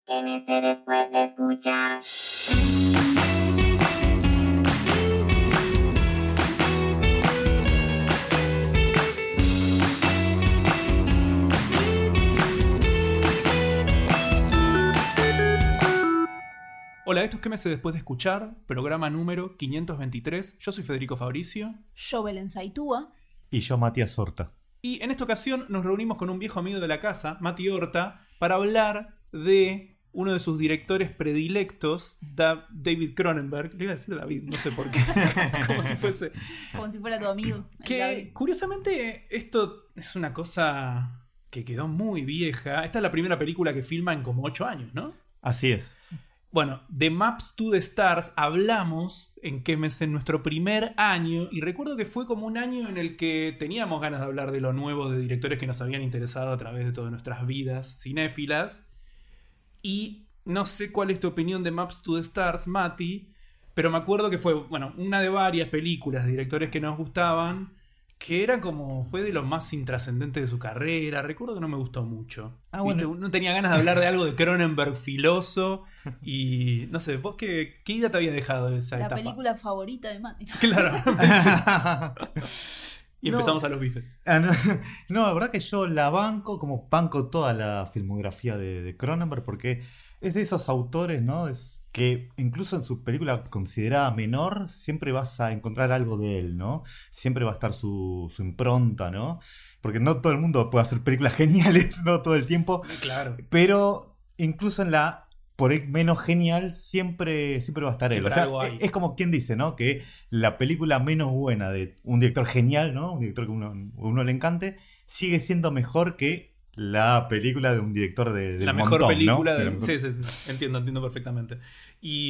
¿Qué me sé después de escuchar? Hola, esto es ¿Qué me sé después de escuchar? Programa número 523. Yo soy Federico Fabricio. Yo, Belén Saitúa. Y yo, Matías Horta. Y en esta ocasión nos reunimos con un viejo amigo de la casa, Mati Horta, para hablar de uno de sus directores predilectos, David Cronenberg. Le iba a decir David, no sé por qué. Como si fuera tu amigo. Que curiosamente esto es una cosa que quedó muy vieja. Esta es la primera película que filma en como 8 años, ¿no? Así es. Bueno, de Maps to the Stars hablamos en nuestro primer año, y recuerdo que fue como un año en el que teníamos ganas de hablar de lo nuevo, de directores que nos habían interesado a través de todas nuestras vidas cinéfilas. Y no sé cuál es tu opinión de Maps to the Stars, Mati, pero me acuerdo que fue, bueno, una de varias películas de directores que nos gustaban, que era como, fue de los más intrascendentes de su carrera. Recuerdo que no me gustó mucho. Bueno. No tenía ganas de hablar de algo de Cronenberg filoso. Y no sé, ¿vos qué idea te había dejado de esa etapa? La película favorita de Mati. Claro. Y empezamos a los bifes. No, la verdad que yo la banco, como banco toda la filmografía de Cronenberg, porque es de esos autores, ¿no? Que incluso en su película considerada menor, siempre vas a encontrar algo de él, ¿no? Siempre va a estar su impronta, ¿no? Porque no todo el mundo puede hacer películas geniales, ¿no? Todo el tiempo. Claro. Pero incluso en la por ahí menos genial, siempre va a estar él. O sea, es como quien dice, ¿no? Que la película menos buena de un director genial, ¿no? Un director que uno le encante, sigue siendo mejor que la película de un director de la montón, mejor película, ¿no? Sí. Entiendo perfectamente. Y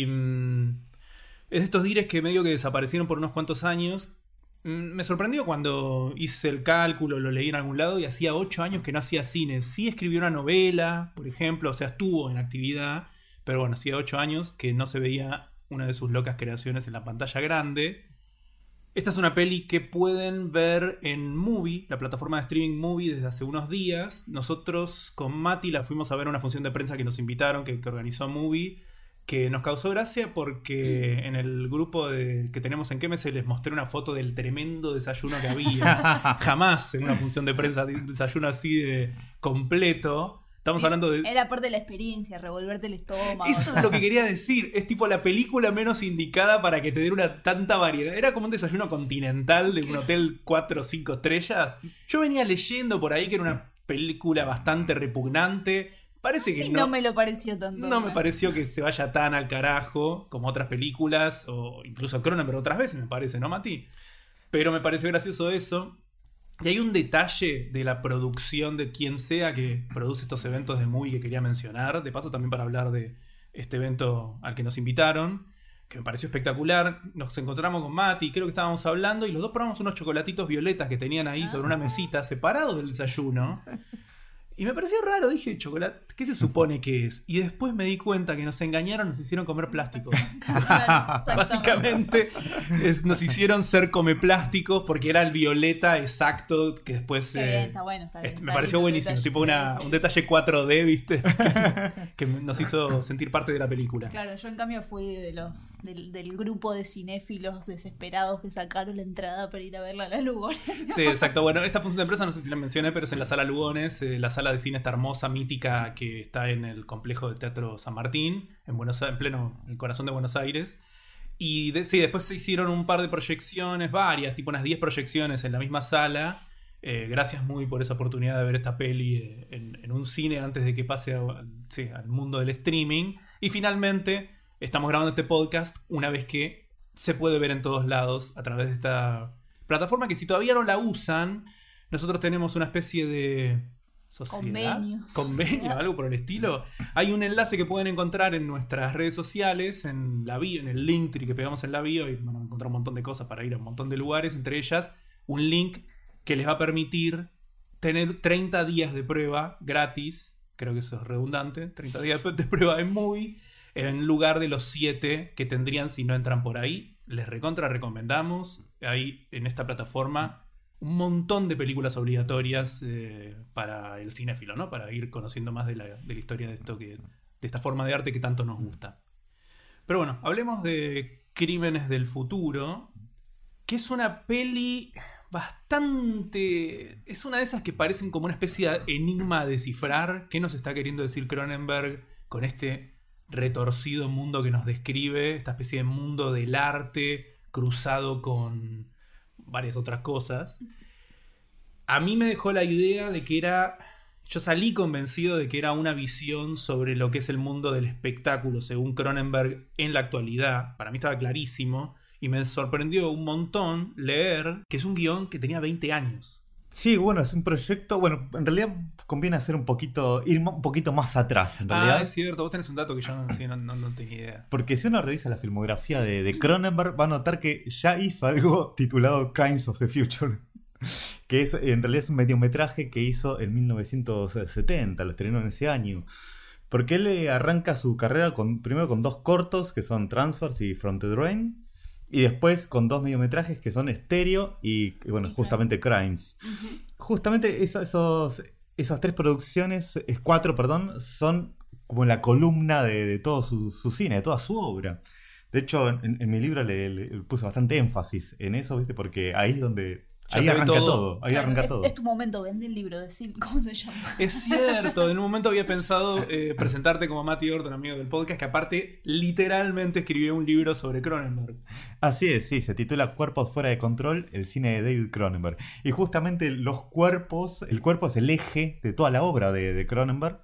es de estos directs que medio que desaparecieron por unos cuantos años. Me sorprendió cuando hice el cálculo, lo leí en algún lado, y hacía 8 años que no hacía cine. Sí escribió una novela, por ejemplo, o sea, estuvo en actividad, pero bueno, hacía 8 años que no se veía una de sus locas creaciones en la pantalla grande. Esta es una peli que pueden ver en Movie, la plataforma de streaming Movie, desde hace unos días. Nosotros con Mati la fuimos a ver a una función de prensa que nos invitaron, que organizó Movie, que nos causó gracia porque en el grupo que tenemos en Queme se les mostré una foto del tremendo desayuno que había. Jamás en una función de prensa de un desayuno así de completo. Estamos hablando de... Era parte de la experiencia, revolverte el estómago. Eso es lo que quería decir. Es tipo la película menos indicada para que te den tanta variedad. Era como un desayuno continental de un hotel 4 o 5 estrellas. Yo venía leyendo por ahí que era una película bastante repugnante. Parece que no me lo pareció tanto. No me pareció que se vaya tan al carajo como otras películas, o incluso Cronenberg otras veces, me parece, ¿no, Mati? Pero me pareció gracioso eso. Y hay un detalle de la producción de quien sea que produce estos eventos de Movie que quería mencionar. De paso, también para hablar de este evento al que nos invitaron, que me pareció espectacular. Nos encontramos con Mati, creo que estábamos hablando, y los dos probamos unos chocolatitos violetas que tenían ahí sobre una mesita, separados del desayuno. Y me pareció raro, dije, chocolate, ¿qué se supone que es? Y después me di cuenta que nos engañaron, nos hicieron comer plástico. Básicamente nos hicieron ser come plásticos porque era el violeta exacto que después... Está bueno, está bien. Me pareció buenísimo, tipo un detalle 4D, ¿viste? que nos hizo sentir parte de la película. Claro, yo en cambio fui del grupo de cinéfilos desesperados que sacaron la entrada para ir a verla a la Lugones. Sí, exacto. Bueno, esta función de empresa no sé si la mencioné, pero es en la sala Lugones, la sala de cine esta hermosa, mítica, que está en el complejo de Teatro San Martín, en el corazón de Buenos Aires. Y después se hicieron un par de proyecciones, varias, tipo unas 10 proyecciones en la misma sala. Gracias muy por esa oportunidad de ver esta peli en un cine antes de que pase al mundo del streaming. Y finalmente estamos grabando este podcast una vez que se puede ver en todos lados a través de esta plataforma, que si todavía no la usan, nosotros tenemos una especie de... convenio, algo por el estilo. Hay un enlace que pueden encontrar en nuestras redes sociales, en la bio, en el Linktree que pegamos en la bio, y van a encontrar un montón de cosas para ir a un montón de lugares, entre ellas un link que les va a permitir tener 30 días de prueba gratis. Creo que eso es redundante, 30 días de prueba en Movie, en lugar de los 7 que tendrían si no entran por ahí. Les recomendamos. Hay en esta plataforma un montón de películas obligatorias para el cinéfilo, ¿no? Para ir conociendo más de la historia de esto que esta forma de arte que tanto nos gusta. Pero bueno, hablemos de Crímenes del Futuro, que es una peli bastante... Es una de esas que parecen como una especie de enigma a descifrar. ¿Qué nos está queriendo decir Cronenberg con este retorcido mundo que nos describe? Esta especie de mundo del arte cruzado con varias otras cosas. A mí me dejó la idea de que era... Yo salí convencido de que era una visión sobre lo que es el mundo del espectáculo, según Cronenberg, en la actualidad. Para mí estaba clarísimo. Y me sorprendió un montón leer que es un guión que tenía 20 años. Sí, bueno, es un proyecto... Bueno, en realidad conviene hacer ir un poquito más atrás, en realidad. Es cierto. Vos tenés un dato que yo no tenía idea. Porque si uno revisa la filmografía de Cronenberg, va a notar que ya hizo algo titulado Crimes of the Future. Que es, en realidad es un mediometraje que hizo en 1970, lo estrenó en ese año. Porque él arranca su carrera primero con 2 cortos, que son Transfers y From the Drain. Y después con 2 mediometrajes que son Stereo y bueno, justamente Crimes. Justamente esas 3 producciones, 4, perdón, son como la columna de todo su cine, de toda su obra. De hecho, en mi libro le puse bastante énfasis en eso, ¿viste? Porque ahí es donde... Ahí arranca todo. Ahí arranca todo. Es tu momento, vende el libro, decir cómo se llama. Es cierto, en un momento había pensado presentarte como Mati Orton, amigo del podcast, que aparte literalmente escribió un libro sobre Cronenberg. Así es, sí, se titula Cuerpos fuera de control, el cine de David Cronenberg. Y justamente el cuerpo es el eje de toda la obra de Cronenberg.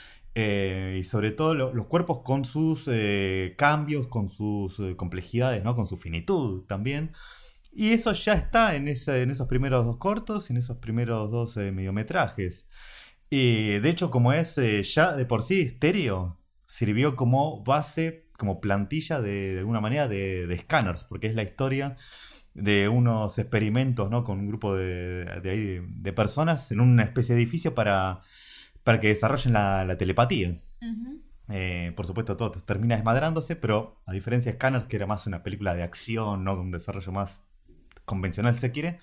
Y sobre todo los cuerpos con sus cambios, con sus complejidades, ¿no? Con su finitud también. Y eso ya está en esos primeros 2 cortos y en esos primeros 2 mediometrajes. Y de hecho, como es ya de por sí Stereo, sirvió como base, como plantilla de alguna manera de Scanners, porque es la historia de unos experimentos, ¿no? Con un grupo de personas en una especie de edificio para que desarrollen la telepatía. Uh-huh. Por supuesto, todo termina desmadrándose, pero a diferencia de Scanners, que era más una película de acción, ¿no? Con un desarrollo más convencional, si se quiere.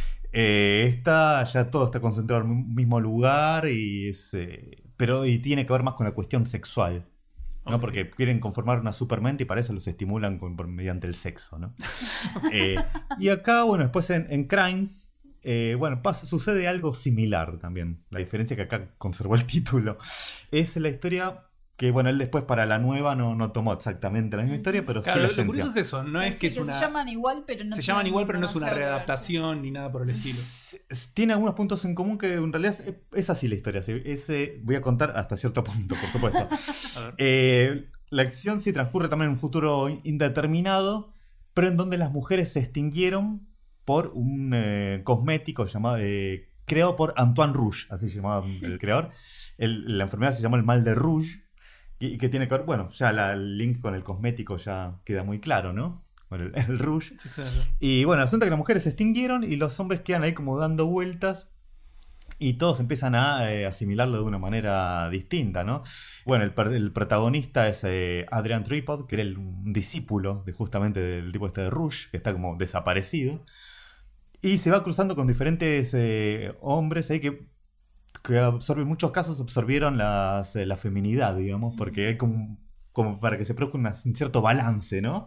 Esta ya todo está concentrado en un mismo lugar y tiene que ver más con la cuestión sexual, ¿no? Okay. Porque quieren conformar una supermente y para eso los estimulan mediante el sexo, ¿no? Y acá, bueno, después en Crimes, sucede algo similar también. La diferencia que acá conservó el título es la historia... Que bueno, él después para la nueva no tomó exactamente la misma historia, pero claro, sí la lo esencia. curioso es eso, no es que es una... Se llaman igual, pero no es una readaptación ni nada por el estilo. Tiene algunos puntos en común que en realidad es así la historia. Voy a contar hasta cierto punto, por supuesto. La acción sí transcurre también en un futuro indeterminado, pero en donde las mujeres se extinguieron por un cosmético llamado... creado por Antoine Rouge, así se llamaba el creador. La enfermedad se llamó el mal de Rouge. Y que tiene que ver, bueno, ya el link con el cosmético ya queda muy claro, ¿no? Bueno, el Rouge. Sí, claro. Y bueno, el asunto es que las mujeres se extinguieron y los hombres quedan ahí como dando vueltas y todos empiezan a asimilarlo de una manera distinta, ¿no? Bueno, el protagonista es Adrian Tripod, que era un discípulo justamente del tipo de Rouge, que está como desaparecido. Y se va cruzando con diferentes hombres ahí que en muchos casos absorbieron la feminidad, digamos, porque hay como para que se produzca un cierto balance, ¿no?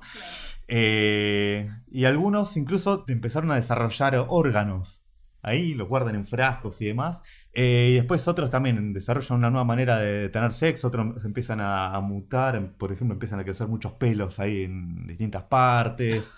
Claro. Y algunos incluso empezaron a desarrollar órganos. Ahí los guardan en frascos y demás. Y después otros también desarrollan una nueva manera de tener sexo. Otros empiezan a mutar. Por ejemplo, empiezan a crecer muchos pelos ahí en distintas partes.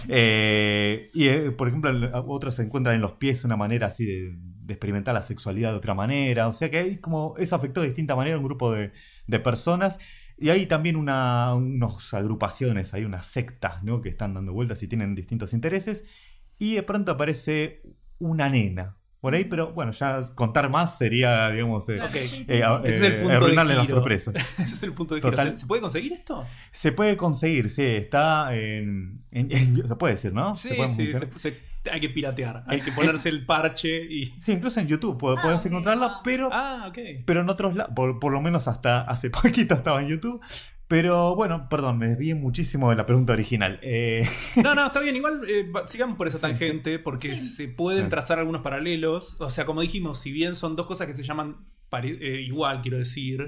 Por ejemplo, otros se encuentran en los pies una manera así de experimentar la sexualidad de otra manera. O sea que hay como eso afectó de distinta manera a un grupo de personas. Y hay también unas agrupaciones, hay unas sectas, ¿no? Que están dando vueltas y tienen distintos intereses. Y de pronto aparece una nena por ahí, pero bueno, ya contar más sería, digamos, arruinarle la sorpresa. Ese es el punto de giro. ¿Se puede conseguir esto? Se puede conseguir, sí, está se puede decir, ¿no? Sí, hay que piratear, hay que ponerse el parche y... Sí, incluso en YouTube podés encontrarla, pero en otros lados, por lo menos hasta hace poquito estaba en YouTube. Pero bueno, perdón, me desvié muchísimo de la pregunta original. No, está bien, igual sigamos por esa tangente, porque se pueden trazar algunos paralelos. O sea, como dijimos, si bien son dos cosas que se llaman igual, quiero decir,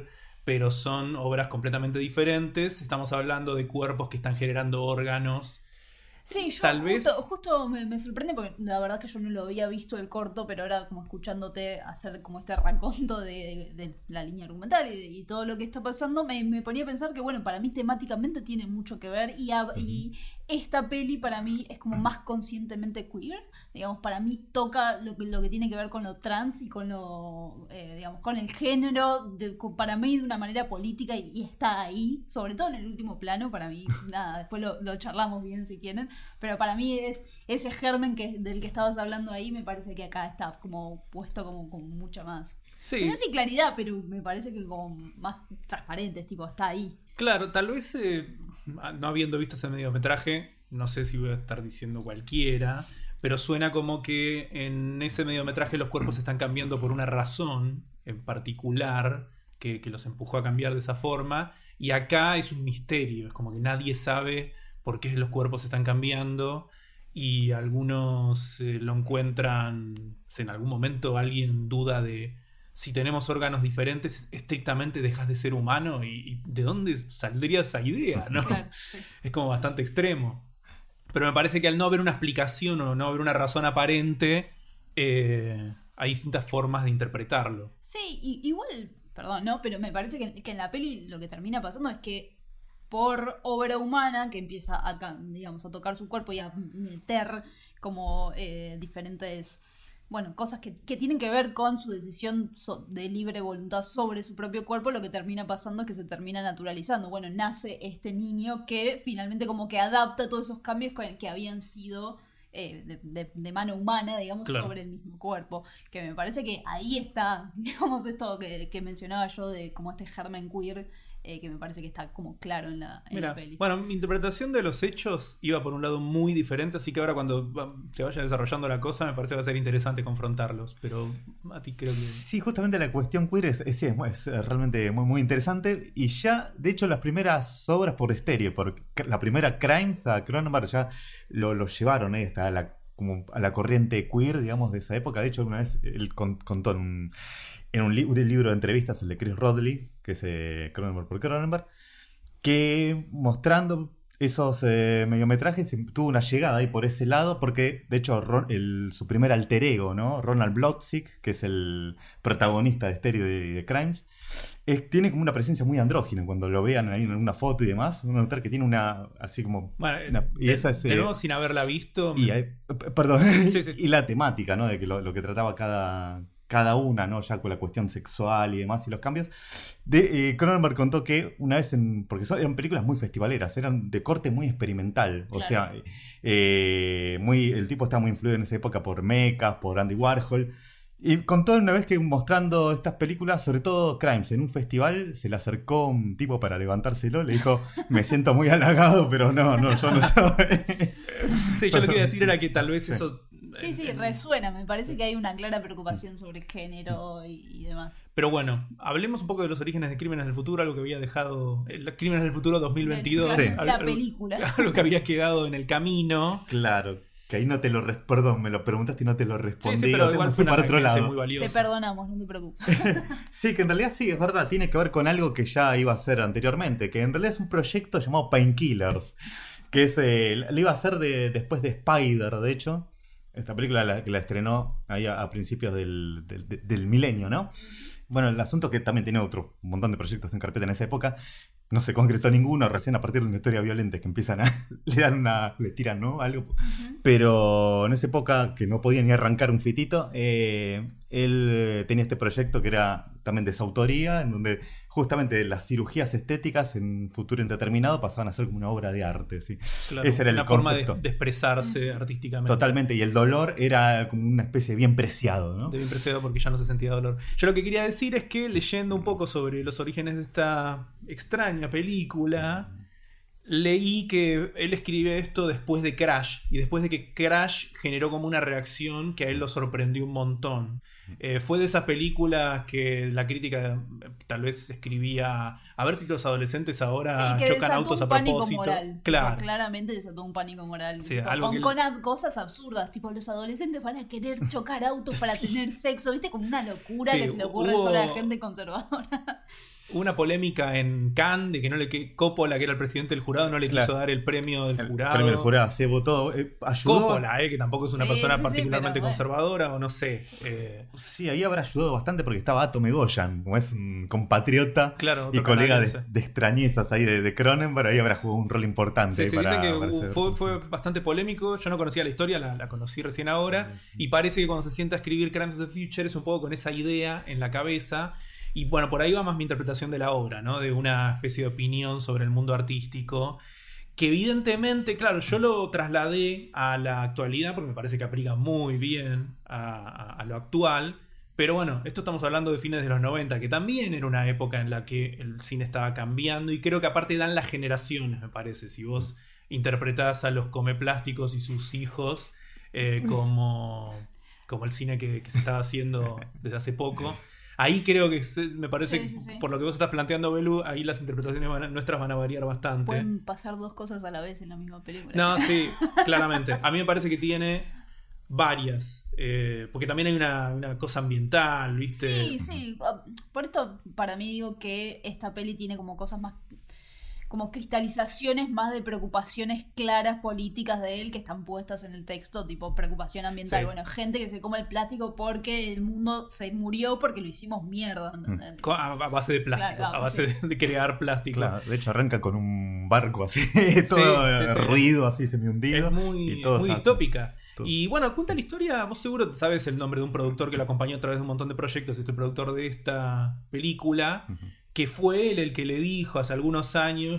pero son obras completamente diferentes. Estamos hablando de cuerpos que están generando órganos. Sí, yo Tal vez- justo me sorprende porque la verdad que yo no lo había visto el corto, pero ahora como escuchándote hacer como este raconto de la línea argumental y todo lo que está pasando, me ponía a pensar que bueno, para mí temáticamente tiene mucho que ver y esta peli para mí es como más conscientemente queer, digamos, para mí toca lo que tiene que ver con lo trans y con lo, digamos, con el género, para mí de una manera política y está ahí, sobre todo en el último plano, para mí, nada, después lo charlamos bien si quieren, pero para mí es ese germen del que estabas hablando ahí, me parece que acá está como puesto como con mucha más, Sí, no sé si claridad, pero me parece que como más transparente, tipo, está ahí. claro, tal vez no habiendo visto ese mediometraje, no sé si voy a estar diciendo cualquiera, pero suena como que en ese mediometraje los cuerpos están cambiando por una razón en particular que los empujó a cambiar de esa forma, y acá es un misterio, es como que nadie sabe por qué los cuerpos están cambiando, y algunos lo encuentran, en algún momento alguien duda de si tenemos órganos diferentes, estrictamente dejas de ser humano, y ¿de dónde saldría esa idea? ¿No? Claro, sí. Es como bastante extremo. Pero me parece que al no haber una explicación o no haber una razón aparente, hay distintas formas de interpretarlo. Sí, igual, perdón, ¿no? Pero me parece que en la peli lo que termina pasando es que por obra humana, que empieza a, digamos, a tocar su cuerpo y a meter como diferentes, bueno, cosas que tienen que ver con su decisión de libre voluntad sobre su propio cuerpo, lo que termina pasando es que se termina naturalizando. Bueno, nace este niño que finalmente como que adapta todos esos cambios que habían sido de mano humana, digamos, Claro. sobre el mismo cuerpo. Que me parece que ahí está, digamos, esto que mencionaba yo de como este germen queer, que me parece que está como claro en la Mira, peli. bueno, mi interpretación de los hechos iba por un lado muy diferente, así que ahora cuando se vaya desarrollando la cosa me parece que va a ser interesante confrontarlos, pero a ti creo que... Sí, justamente la cuestión queer es realmente muy, muy interesante. Y ya, de hecho, las primeras obras por estéreo, por la primera Crimes a Cronenberg ya lo llevaron hasta como a la corriente queer, digamos, de esa época. De hecho, una vez él contó en un libro de entrevistas, el de Chris Rodley, que es Cronenberg por Cronenberg, que mostrando esos mediometrajes tuvo una llegada ahí por ese lado, porque de hecho su primer alter ego, ¿no? Ronald Bloodsick, que es el protagonista de Stereo de Crimes, tiene como una presencia muy andrógina. Cuando lo vean ahí en alguna foto y demás, van a notar que tiene una, así como... Bueno, y esa es, de nuevo, sin haberla visto... perdón, Sí, sí. y la temática, ¿no? De que lo que trataba cada una, ¿no? Ya con la cuestión sexual y demás y los cambios. Cronenberg contó que una vez, porque eran películas muy festivaleras, eran de corte muy experimental. O sea, Claro. el tipo estaba muy influido en esa época por Mecas, por Andy Warhol. Y contó una vez que mostrando estas películas, sobre todo Crimes, en un festival, se le acercó un tipo para levantárselo, le dijo, me siento muy halagado, pero no, yo no soy. Sí, yo lo que iba a decir era que tal vez eso... Sí, resuena. Me parece que hay una clara preocupación sobre el género y demás. Pero bueno, hablemos un poco de los orígenes de Crímenes del Futuro, algo que había dejado... Crímenes del Futuro 2022. Sí. La película. Algo que había quedado en el camino. Claro, que ahí no te lo perdón, me lo preguntaste y no te lo respondí. Sí, pero me igual fui fue para una otro tangente lado. muy valiosa. Te perdonamos, no te preocupes. Sí, que en realidad sí, es verdad, tiene que ver con algo que ya iba a hacer anteriormente, que en realidad es un proyecto llamado Painkillers, que es le iba a hacer después de Spider, de hecho. Esta película la estrenó ahí a principios del milenio, ¿no? Bueno, el asunto es que también tiene un montón de proyectos en carpeta en esa época. No se concretó ninguno, recién a partir de una historia violenta que empiezan le tiran, ¿no? Algo. Pero en esa época que no podía ni arrancar un fitito, él tenía este proyecto que era también de su autoría, en donde justamente las cirugías estéticas en un futuro indeterminado pasaban a ser como una obra de arte, ¿sí? Claro, Ese era el una forma de concepto. expresarse artísticamente. Totalmente, y el dolor era como una especie de bien preciado, ¿no? De bien preciado porque ya no se sentía dolor. Yo lo que quería decir es que leyendo un poco sobre los orígenes de esta extraña película, leí que él escribe esto después de Crash, y después de que Crash generó como una reacción que a él lo sorprendió un montón. Fue de esas películas que la crítica tal vez escribía, a ver si los adolescentes ahora Sí, que chocan desató autos a un pánico propósito. moral. Claro. Claramente desató un pánico moral. Sí, Tipo, algo con que cosas absurdas, tipo los adolescentes van a querer chocar autos para tener sexo, ¿viste? Como una locura Sí, que se le ocurre hubo- solo a la gente conservadora. Una polémica en Cannes de que no le Coppola, que era el presidente del jurado, no le quiso dar el premio del jurado. El premio del jurado se votó. Ayudó. Coppola, que tampoco es una persona particularmente conservadora, o no sé. Sí, ahí habrá ayudado bastante porque estaba Atom Egoyan, como es un compatriota y colega de extrañezas ahí de Cronenberg, ahí habrá jugado un rol importante. Sí, dicen que fue bastante polémico. Yo no conocía la historia, la conocí recién ahora. Y parece que cuando se sienta a escribir Crimes of the Future es un poco con esa idea en la cabeza. Y bueno, por ahí va más mi interpretación de la obra, ¿no? De una especie de opinión sobre el mundo artístico. Que evidentemente, claro, yo lo trasladé a la actualidad porque me parece que aplica muy bien a lo actual. Pero bueno, esto estamos hablando de fines de los 90, que también era una época en la que el cine estaba cambiando. Y creo que aparte dan las generaciones, me parece. Si vos interpretás a los Comeplásticos y sus hijos como el cine que se estaba haciendo desde hace poco... Ahí creo que me parece, por lo que vos estás planteando, Belu, ahí las interpretaciones nuestras van a variar bastante. Pueden pasar dos cosas a la vez en la misma película. No, sí, claramente. A mí me parece que tiene varias. Porque también hay una cosa ambiental, ¿viste? Sí. Por esto, para mí digo que esta peli tiene como cosas más... como cristalizaciones más de preocupaciones claras políticas de él que están puestas en el texto, tipo preocupación ambiental. Sí. Bueno, gente que se come el plástico porque el mundo se murió porque lo hicimos mierda. A base de plástico, claro, a base de crear plástico. Claro, de hecho arranca con un barco así, todo ruido, así semi-hundido. Es muy distópica. Y bueno, cuenta la historia, vos seguro sabes el nombre de un productor que lo acompañó a través de un montón de proyectos, este productor de esta película... que fue él el que le dijo hace algunos años,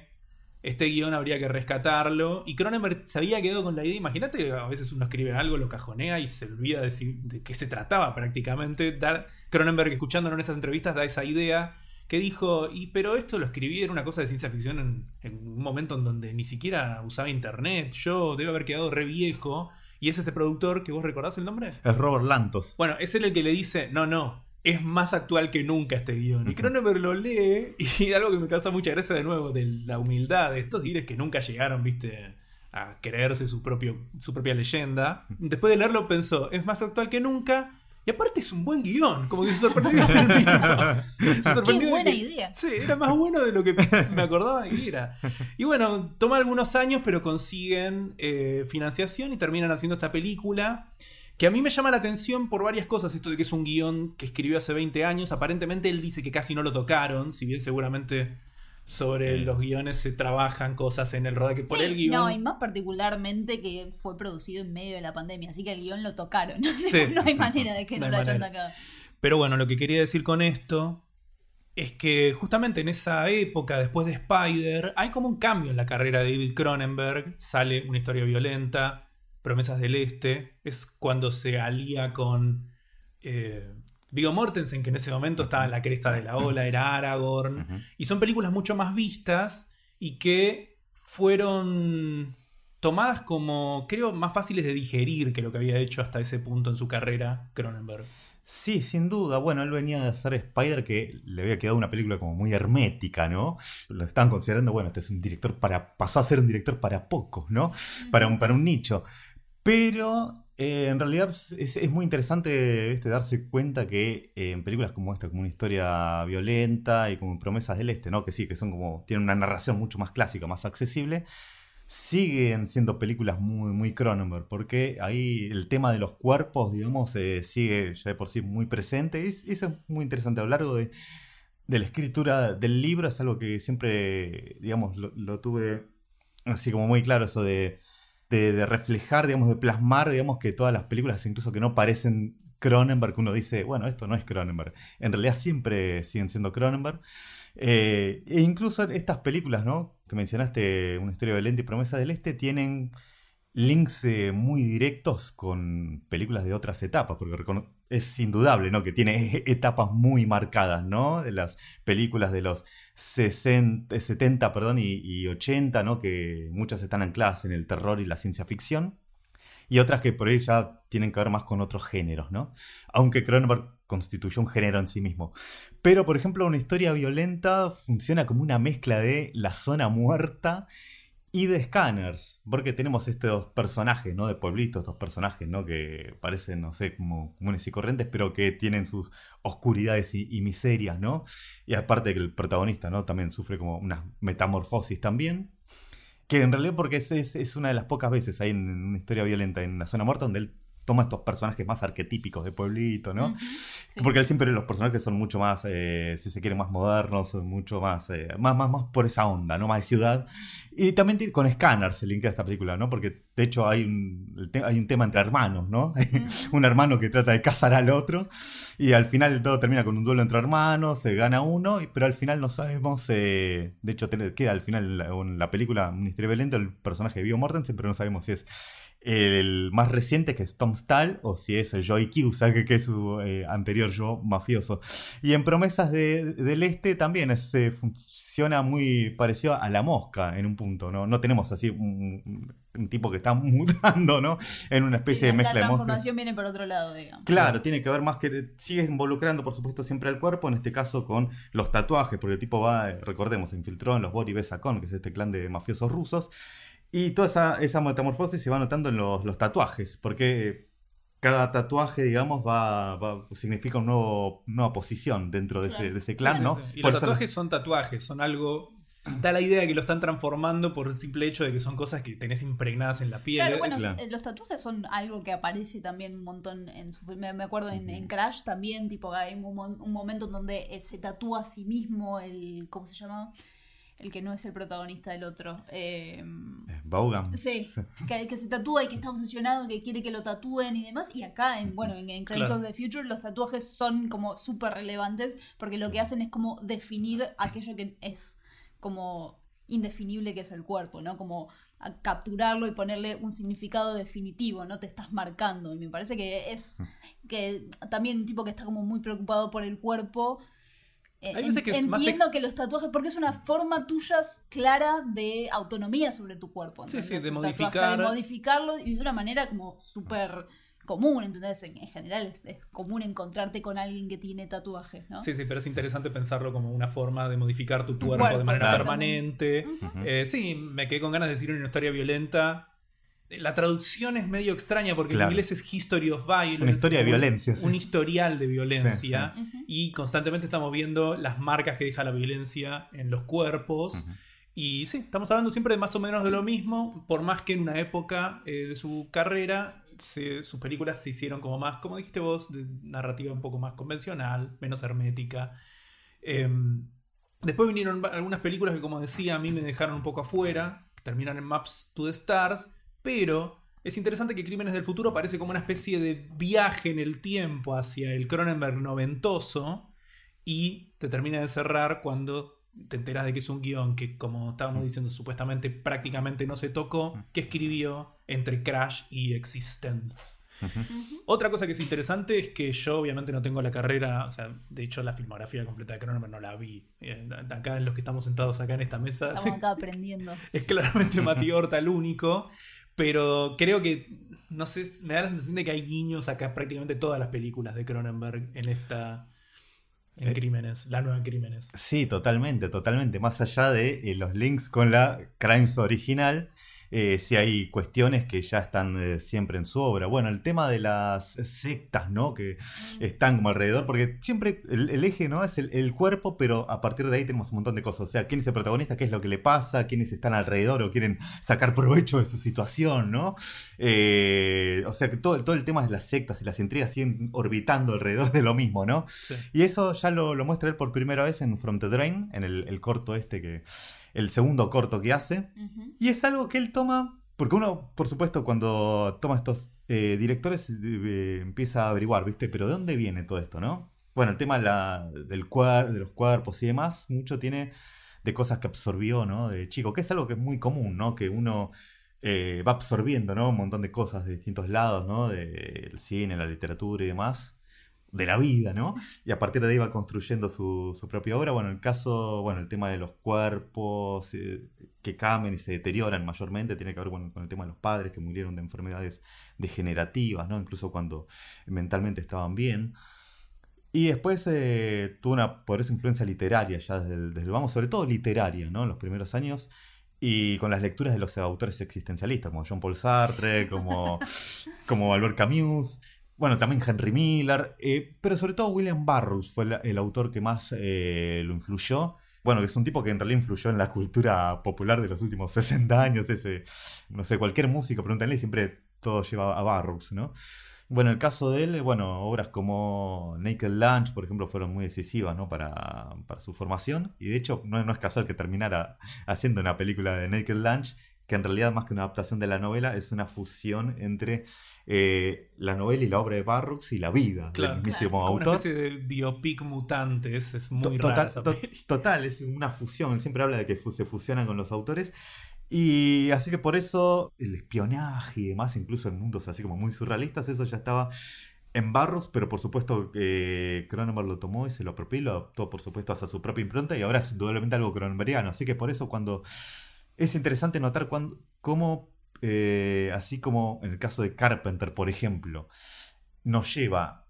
este guión habría que rescatarlo. Y Cronenberg se había quedado con la idea. Imagínate que a veces uno escribe algo, lo cajonea y se olvida de qué se trataba prácticamente. Cronenberg, escuchándolo en estas entrevistas, da esa idea que dijo, pero esto lo escribí, era una cosa de ciencia ficción en un momento en donde ni siquiera usaba internet. Yo debo haber quedado re viejo. Y es este productor, que vos recordás el nombre. Es Robert Lantos. Bueno, es él el que le dice, no, es más actual que nunca este guión. Y Cronenberg lo lee y algo que me causa mucha gracia de nuevo, de la humildad de estos directores que nunca llegaron, viste, a creerse su propia leyenda. Después de leerlo pensó, es más actual que nunca. Y aparte es un buen guión, como que se sorprendió del mismo. Qué buena idea. Sí, era más bueno de lo que me acordaba de que era. Y bueno, toma algunos años, pero consiguen financiación y terminan haciendo esta película. Que a mí me llama la atención por varias cosas. Esto de que es un guión que escribió hace 20 años. Aparentemente él dice que casi no lo tocaron. Si bien seguramente sobre los guiones se trabajan cosas en el rodaje. Por el guión... No, y más particularmente que fue producido en medio de la pandemia. Así que el guión lo tocaron. Sí. No hay manera de que no lo hayan sacado. Pero bueno, lo que quería decir con esto es que justamente en esa época, después de Spider, hay como un cambio en la carrera de David Cronenberg. Sale Una historia violenta, Promesas del Este, es cuando se alía con Viggo Mortensen, que en ese momento estaba en la cresta de la ola, era Aragorn, y son películas mucho más vistas y que fueron tomadas como, creo, más fáciles de digerir que lo que había hecho hasta ese punto en su carrera Cronenberg. Sí, sin duda. Bueno, él venía de hacer Spider, que le había quedado una película como muy hermética, ¿no? Lo estaban considerando, bueno, este es un director pasó a ser un director para pocos, ¿no? Para un nicho. Pero en realidad es muy interesante darse cuenta que en películas como esta, como Una historia violenta y como Promesas del Este, ¿no? Que sí, que son como, tienen una narración mucho más clásica, más accesible, siguen siendo películas muy, muy Cronenberg, porque ahí el tema de los cuerpos, digamos, sigue ya de por sí muy presente. Y eso es muy interesante. A lo largo de la escritura del libro es algo que siempre, digamos, lo tuve así como muy claro, eso de reflejar, digamos, de plasmar, digamos, que todas las películas, incluso que no parecen Cronenberg, que uno dice, bueno, esto no es Cronenberg, en realidad siempre siguen siendo Cronenberg. E incluso estas películas, ¿no?, que mencionaste, Una historia violenta y Promesa del Este, tienen links muy directos con películas de otras etapas, porque es indudable, ¿no?, que tiene etapas muy marcadas, ¿no?, de las películas de los 70 y 80, ¿no?, que muchas están ancladas en el terror y la ciencia ficción, y otras que por ahí ya tienen que ver más con otros géneros, ¿no? Aunque Cronenberg constituyó un género en sí mismo. Pero, por ejemplo, Una historia violenta funciona como una mezcla de La zona muerta y de Scanners, porque tenemos estos personajes, ¿no? De pueblitos, estos personajes, ¿no? Que parecen, no sé, como comunes y corrientes, pero que tienen sus oscuridades y miserias, ¿no? Y aparte que el protagonista, ¿no? También sufre como una metamorfosis también. Que en realidad porque es una de las pocas veces ahí en una historia violenta en La Zona Muerta donde él toma estos personajes más arquetípicos de pueblito, ¿no? Sí. Porque él siempre los personajes son mucho más, si se quiere, más modernos, son mucho más, más por esa onda, ¿no? Más de ciudad. Y también con Scanners se linkea esta película, ¿no? Porque de hecho hay un tema entre hermanos, ¿no? Un hermano que trata de cazar al otro y al final todo termina con un duelo entre hermanos, se gana uno, pero al final no sabemos, de hecho queda al final en la película un misterio violento el personaje de Viggo Mortensen, pero no sabemos si es el más reciente, que es Tom Stahl, o si es Joey Cusack, que es su anterior yo mafioso. Y en Promesas del Este también funciona muy parecido a La Mosca en un punto, ¿no? No tenemos así un tipo que está mutando, ¿no? En una especie de mezcla la de monstruos. transformación viene por otro lado, digamos. Claro, tiene que ver más que sigue involucrando, por supuesto, siempre al cuerpo, en este caso con los tatuajes, porque el tipo recordemos, se infiltró en los Bori Besakon, que es este clan de mafiosos rusos. Y toda esa metamorfosis se va notando en los tatuajes, porque cada tatuaje, digamos, significa una nueva posición dentro de ese clan, Sí, ¿no? sí. Y Por los eso tatuajes son tatuajes, son algo... Da la idea de que lo están transformando por el simple hecho de que son cosas que tenés impregnadas en la piel. Claro, bueno, Claro. los tatuajes son algo que aparece también un montón en su me acuerdo en Crash también, tipo hay un momento en donde se tatúa a sí mismo ¿cómo se llama? El que no es el protagonista del otro. Vaughan. Sí, que se tatúa y que está obsesionado, que quiere que lo tatúen y demás. Y acá, en Crimes Claro. of the Future, los tatuajes son como súper relevantes porque lo que hacen es como definir aquello que es como indefinible que es el cuerpo, ¿no? Como capturarlo y ponerle un significado definitivo, ¿no? Te estás marcando. Y me parece que es que también un tipo que está como muy preocupado por el cuerpo. Hay veces que es más Entiendo que los tatuajes, porque es una forma tuya clara de autonomía sobre tu cuerpo. Sí, sí, ¿entendés? de Un tatuaje, modificar. de modificarlo y de una manera como súper común, ¿entendés? En general es común encontrarte con alguien que tiene tatuajes, ¿no? Sí, sí, pero es interesante pensarlo como una forma de modificar tu cuerpo cuerpo, de manera claro. permanente. Ujú. Sí, me quedé con ganas de decir una historia violenta. La traducción es medio extraña porque Claro. en inglés es History of Violence. Una historia de como violencia, sí. Un historial de violencia. sí. Ujú. Y constantemente estamos viendo las marcas que deja la violencia en los cuerpos. Ujú. Y sí, estamos hablando siempre de más o menos de lo mismo, por más que en una época de su carrera sus películas se hicieron como más, como dijiste vos, de narrativa un poco más convencional, menos hermética. Después vinieron algunas películas que, como decía, a mí me dejaron un poco afuera, que terminan en Maps to the Stars, pero es interesante que Crímenes del Futuro parece como una especie de viaje en el tiempo hacia el Cronenberg noventoso y te termina de cerrar cuando te enteras de que es un guión que, como estábamos diciendo, supuestamente prácticamente no se tocó, que escribió entre Crash y Existence. Otra cosa que es interesante es que yo obviamente no tengo la carrera, o sea, de hecho la filmografía completa de Cronenberg no la vi. Acá en los que estamos sentados acá en esta mesa Estamos acá aprendiendo. es claramente Mati Horta el único, pero creo que, no sé, me da la sensación de que hay guiños acá prácticamente todas las películas de Cronenberg en Crímenes, la nueva Crímenes. Sí, totalmente, totalmente. Más allá de los links con la Crimes original, sí hay cuestiones que ya están siempre en su obra. Bueno, el tema de las sectas, ¿no? Que están como alrededor, porque siempre el eje, ¿no? Es el cuerpo, pero a partir de ahí tenemos un montón de cosas. O sea, quién es el protagonista, qué es lo que le pasa, quiénes están alrededor o quieren sacar provecho de su situación, ¿no? O sea, que todo el tema de las sectas y las intrigas siguen orbitando alrededor de lo mismo, ¿no? Sí. Y eso ya lo muestra él por primera vez en From the Drain, en el corto el segundo corto que hace. Ujú. Y es algo que él toma, porque uno, por supuesto, cuando toma estos directores empieza a averiguar, ¿viste? Pero ¿de dónde viene todo esto, no? Bueno, el tema de los cuerpos y demás, mucho tiene de cosas que absorbió, ¿no? De chico, que es algo que es muy común, ¿no? Que uno va absorbiendo, ¿no? Un montón de cosas de distintos lados, ¿no? Del cine, la literatura y demás. De la vida, ¿no? Y a partir de ahí va construyendo su propia obra. Bueno, el tema de los cuerpos que cambian y se deterioran mayormente tiene que ver con el tema de los padres que murieron de enfermedades degenerativas, ¿no? Incluso cuando mentalmente estaban bien. Y después tuvo una poderosa influencia literaria ya desde el vamos, sobre todo literaria, ¿no? En los primeros años. y con las lecturas de los autores existencialistas, como Jean-Paul Sartre, como Albert Camus, bueno, también Henry Miller, pero sobre todo William Burroughs fue el autor que más lo influyó. Bueno, que es un tipo que en realidad influyó en la cultura popular de los últimos 60 años. No sé, cualquier músico, pregúntenle, siempre todo lleva a Burroughs, ¿no? Bueno, el caso de él, bueno, obras como Naked Lunch, por ejemplo, fueron muy decisivas, ¿no? para su formación. Y de hecho, no es casual que terminara haciendo una película de Naked Lunch, que en realidad, más que una adaptación de la novela, es una fusión entre la novela y la obra de Burroughs y la vida del mismísimo Como autor. una especie de biopic mutante, es muy rara esa peli. Total, es una fusión. Él siempre habla de que se fusionan con los autores. Y así que por eso el espionaje y demás, incluso en mundos así como muy surrealistas, eso ya estaba en Burroughs, pero por supuesto Cronenberg lo tomó y se lo apropió y lo adoptó por supuesto hacia su propia impronta, y ahora es indudablemente algo cronenbergiano. Así que por eso cuando es interesante notar cómo, así como en el caso de Carpenter, por ejemplo, nos lleva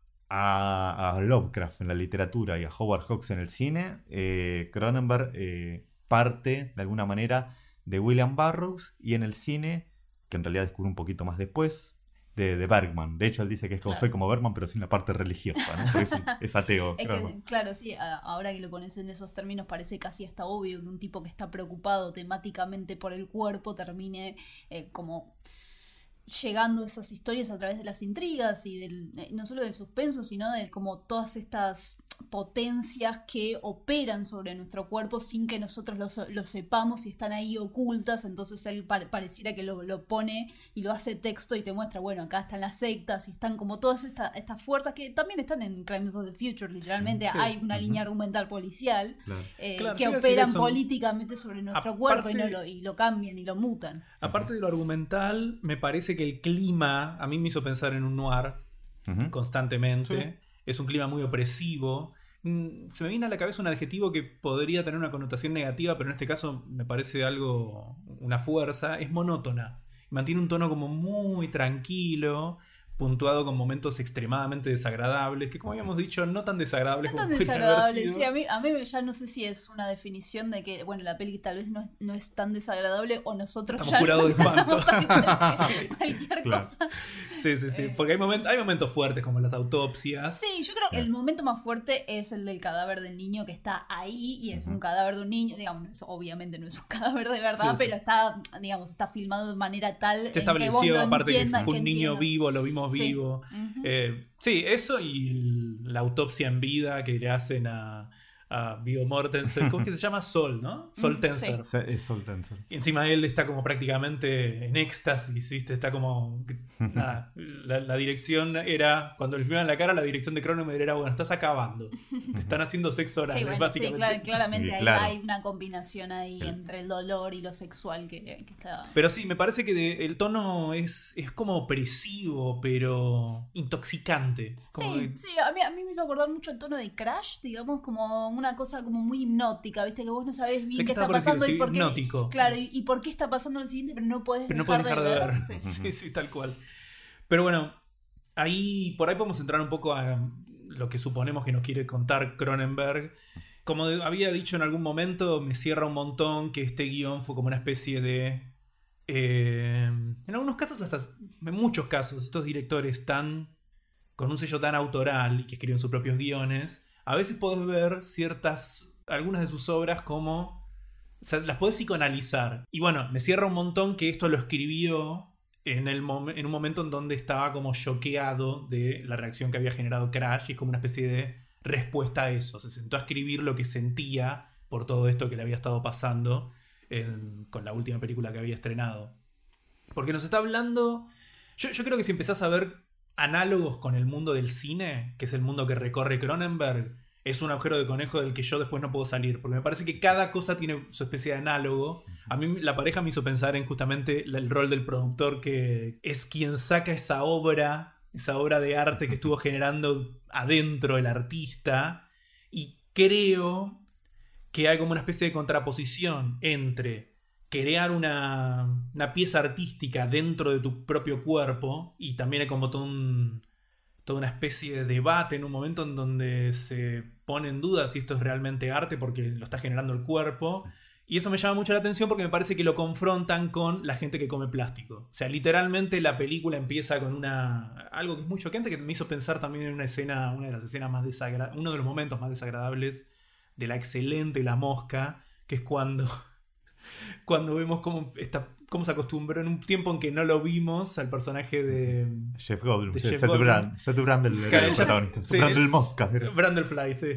a Lovecraft en la literatura y a Howard Hawks en el cine, Cronenberg parte de alguna manera de William Burroughs, y en el cine, que en realidad descubrió un poquito más después, de Bergman. De hecho, él dice que es como, soy como Bergman, pero sin la parte religiosa, ¿no? Porque es ateo. Es que, claro, sí, ahora que lo pones en esos términos parece casi hasta obvio que un tipo que está preocupado temáticamente por el cuerpo termine como llegando a esas historias a través de las intrigas y no solo del suspenso, sino de como todas estas potencias que operan sobre nuestro cuerpo sin que nosotros lo sepamos y están ahí ocultas. Entonces él pareciera que lo pone y lo hace texto y te muestra, bueno, acá están las sectas y están como todas estas fuerzas que también están en Crimes of the Future, literalmente. Sí. Hay una línea argumental policial que operan políticamente sobre nuestro cuerpo y lo cambian y lo mutan. Aparte de lo argumental, me parece que el clima a mí me hizo pensar en un noir constantemente. Sí. Es un clima muy opresivo. Se me viene a la cabeza un adjetivo que podría tener una connotación negativa, pero en este caso me parece una fuerza. Es monótona. Mantiene un tono como muy tranquilo, puntuado con momentos extremadamente desagradables, que como habíamos dicho, no tan desagradables como podrían haber sido. Sí, a mí ya no sé si es una definición de que, bueno, la peli tal vez no es tan desagradable, o nosotros estamos curados de espanto. Cualquier cosa. Sí, porque hay momentos fuertes como las autopsias. Sí, yo creo que el momento más fuerte es el del cadáver del niño, que está ahí y es un cadáver de un niño, digamos, obviamente no es un cadáver de verdad, pero está filmado de manera tal que establecido, aparte que fue un niño vivo, lo vimos vivo. Sí, eso y la autopsia en vida que le hacen a Viggo Mortensen. ¿Cómo es que se llama? Sol, ¿no? Sol Tenser. Sí, es Sol Tenser. Y encima él está como prácticamente en éxtasis, ¿viste? Está como... Nada, la dirección era... Cuando le filmaban la cara, la dirección de Cronenberg era, bueno, estás acabando. Te están haciendo sexo oral, básicamente. Sí, claramente hay una combinación ahí entre el dolor y lo sexual que está... Pero sí, me parece que el tono es como opresivo, pero intoxicante. Como sí, a mí me hizo acordar mucho el tono de Crash, digamos, como una cosa como muy hipnótica, ¿viste? Que vos no sabés bien qué está pasando y por qué. Hipnótico. Claro, y por qué está pasando lo siguiente, pero no podés dejar de ver. Sí, tal cual. Pero bueno, por ahí podemos entrar un poco a lo que suponemos que nos quiere contar Cronenberg. Como había dicho en algún momento, me cierra un montón que este guión fue como una especie de... en algunos casos, en muchos casos, estos directores con un sello tan autoral y que escriben sus propios guiones, a veces podés ver algunas de sus obras como... O sea, las podés psicoanalizar. Y bueno, me cierra un montón que esto lo escribió en un momento en donde estaba como choqueado de la reacción que había generado Crash, y es como una especie de respuesta a eso. Se sentó a escribir lo que sentía por todo esto que le había estado pasando con la última película que había estrenado. Porque nos está hablando... Yo creo que si empezás a ver análogos con el mundo del cine, que es el mundo que recorre Cronenberg, es un agujero de conejo del que yo después no puedo salir, porque me parece que cada cosa tiene su especie de análogo. A mí la pareja me hizo pensar en justamente el rol del productor, que es quien saca esa obra de arte que estuvo generando adentro el artista, y creo que hay como una especie de contraposición entre crear una pieza artística dentro de tu propio cuerpo, y también hay como toda una especie de debate en un momento en donde se pone en duda si esto es realmente arte porque lo está generando el cuerpo, Y eso me llama mucho la atención porque me parece que lo confrontan con la gente que come plástico. O sea, literalmente la película empieza con algo que es muy choqueante, que me hizo pensar también en una de las escenas más desagradables, uno de los momentos más desagradables de La Excelente La Mosca, que es cuando vemos cómo se acostumbró en un tiempo en que no lo vimos al personaje de Jeff Goldblum, de Seth Jeff Goldblum. Brandel Que era el ella- protagonista. sí, Brandel Mosca. Era. Brandlefly, sí.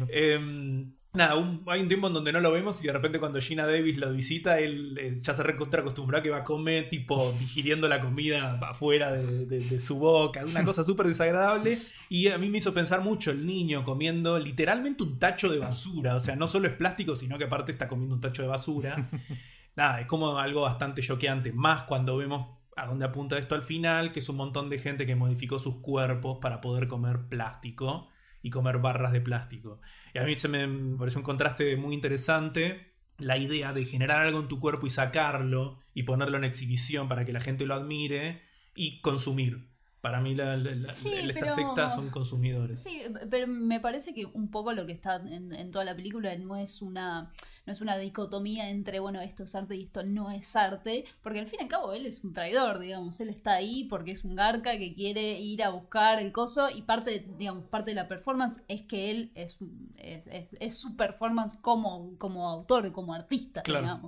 Nada, hay un tiempo en donde no lo vemos y de repente cuando Gina Davis lo visita, él ya se recontra acostumbró a que va a comer, tipo, digiriendo la comida afuera de su boca. Una cosa súper desagradable. Y a mí me hizo pensar mucho el niño comiendo literalmente un tacho de basura. O sea, no solo es plástico, sino que aparte está comiendo un tacho de basura. Nada, es como algo bastante choqueante. Más cuando vemos a dónde apunta esto al final, que es un montón de gente que modificó sus cuerpos para poder comer plástico y comer barras de plástico. Y a mí se me pareció un contraste muy interesante. La idea de generar algo en tu cuerpo y sacarlo y ponerlo en exhibición para que la gente lo admire y consumir. Para mí Sí, estas pero- sectas son consumidores. Sí, pero me parece que un poco lo que está en toda la película no es una dicotomía entre, bueno, esto es arte y esto no es arte, porque al fin y al cabo él es un traidor, digamos, él está ahí porque es un garca que quiere ir a buscar el coso y parte de la performance es que él es su performance como autor, como artista, Claro. digamos.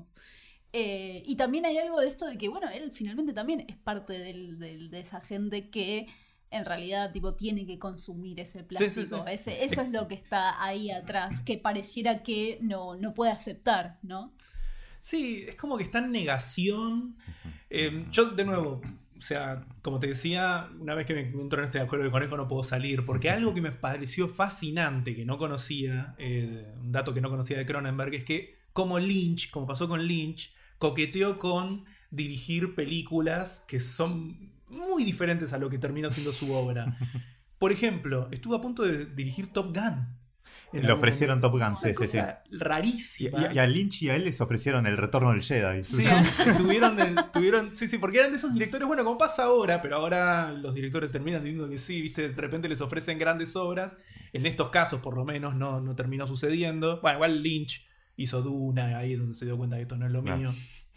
Y también hay algo de esto de que, bueno, él finalmente también es parte de esa gente que en realidad tipo tiene que consumir ese plástico. sí. Eso es lo que está ahí atrás, que pareciera que no puede aceptar, ¿no? Sí, es como que está en negación. Yo, de nuevo, o sea, como te decía, una vez que me entro en este acuerdo de conejo no puedo salir, porque algo que me pareció fascinante, que no conocía, un dato que no conocía de Cronenberg, es que como pasó con Lynch, coqueteó con dirigir películas que son muy diferentes a lo que terminó siendo su obra. Por ejemplo, estuvo a punto de dirigir Top Gun. Le ofrecieron Top Gun, Una sí. cosa rarísima. Y a Lynch y a él les ofrecieron el retorno del Jedi. Sí, sí, porque eran de esos directores, bueno, como pasa ahora, pero ahora los directores terminan diciendo que sí, viste, de repente les ofrecen grandes obras. En estos casos, por lo menos, no terminó sucediendo. Bueno, igual Lynch hizo Duna, ahí es donde se dio cuenta que esto no es lo mío.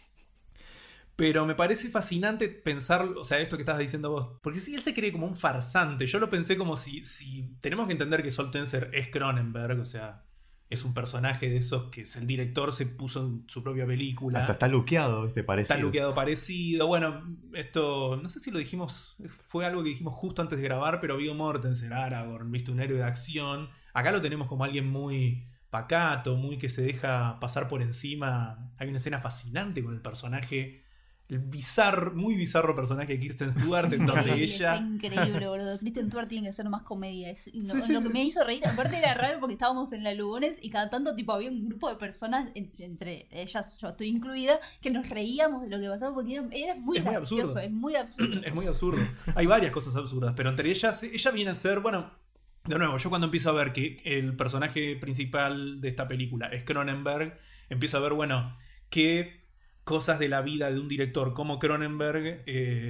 Pero me parece fascinante pensar, o sea, esto que estabas diciendo vos. Porque sí, él se cree como un farsante. Yo lo pensé como si tenemos que entender que Sol Tenser es Cronenberg, o sea, es un personaje de esos que el director se puso en su propia película. Hasta está luqueado, parecido. Está luqueado parecido. Bueno, esto, no sé si lo dijimos, fue algo que dijimos justo antes de grabar, pero Viggo Mortensen, Aragorn, viste, un héroe de acción. Acá lo tenemos como alguien muy pacato, muy que se deja pasar por encima. Hay una escena fascinante con el personaje, el muy bizarro personaje de Kirsten Stewart, en donde Sí, ella... está increíble, boludo. Kristen Stewart tiene que hacer más comedia. Sí, Lo que me hizo reír, aparte era raro porque estábamos en la Lugones y cada tanto tipo había un grupo de personas, entre ellas yo estoy incluida, que nos reíamos de lo que pasaba porque era muy Es muy gracioso, absurdo. es muy absurdo. Es muy absurdo. Hay varias cosas absurdas, pero entre ellas, ella viene a ser, bueno, de nuevo, yo cuando empiezo a ver que el personaje principal de esta película es Cronenberg, empiezo a ver, bueno, qué cosas de la vida de un director como Cronenberg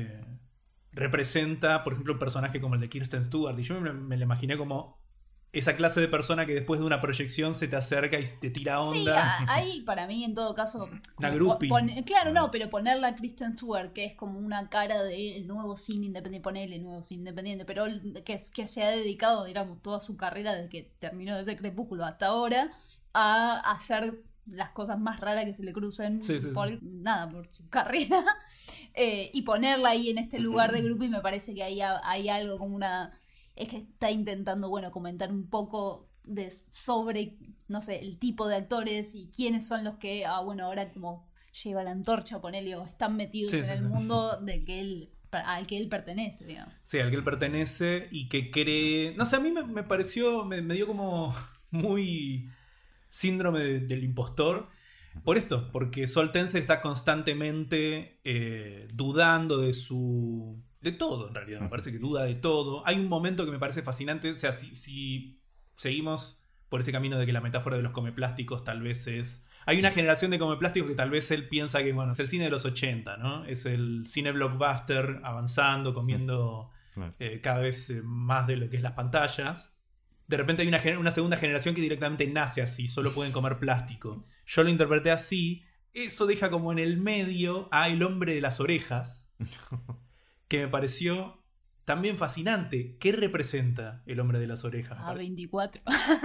representa, por ejemplo, un personaje como el de Kirsten Stewart. Y yo me lo imaginé como esa clase de persona que después de una proyección se te acerca y te tira Sí, onda. ahí para mí en todo caso Una como groupie. claro, no, pero ponerla a Kristen Stewart, que es como una cara del nuevo cine independiente, ponerle nuevo cine independiente, pero que se ha dedicado, digamos, toda su carrera desde que terminó de ser Crepúsculo hasta ahora a hacer las cosas más raras que se le crucen Sí. por su carrera y ponerla ahí en este lugar de grupo, y me parece que ahí hay algo como es que está intentando, bueno, comentar un poco sobre, no sé, el tipo de actores y quiénes son los que, bueno, ahora como lleva la antorcha, ponele, o están metidos en el mundo al que él pertenece, digamos. Sí, al que él pertenece y que cree... No sé, a mí me pareció, me dio como muy síndrome del impostor. Por esto, porque Sol Tenser está constantemente dudando de todo, en realidad. Me parece que duda de todo. Hay un momento que me parece fascinante. O sea, si seguimos por este camino de que la metáfora de los comeplásticos tal vez es... Hay una generación de comeplásticos que tal vez él piensa que, bueno, es el cine de los 80, ¿no? Es el cine blockbuster avanzando, comiendo cada vez más de lo que es las pantallas. De repente hay una segunda generación que directamente nace así, solo pueden comer plástico. yo lo interpreté así. Eso deja como en el medio a El hombre de las orejas, que me pareció también fascinante. ¿Qué representa El hombre de las orejas? A 24.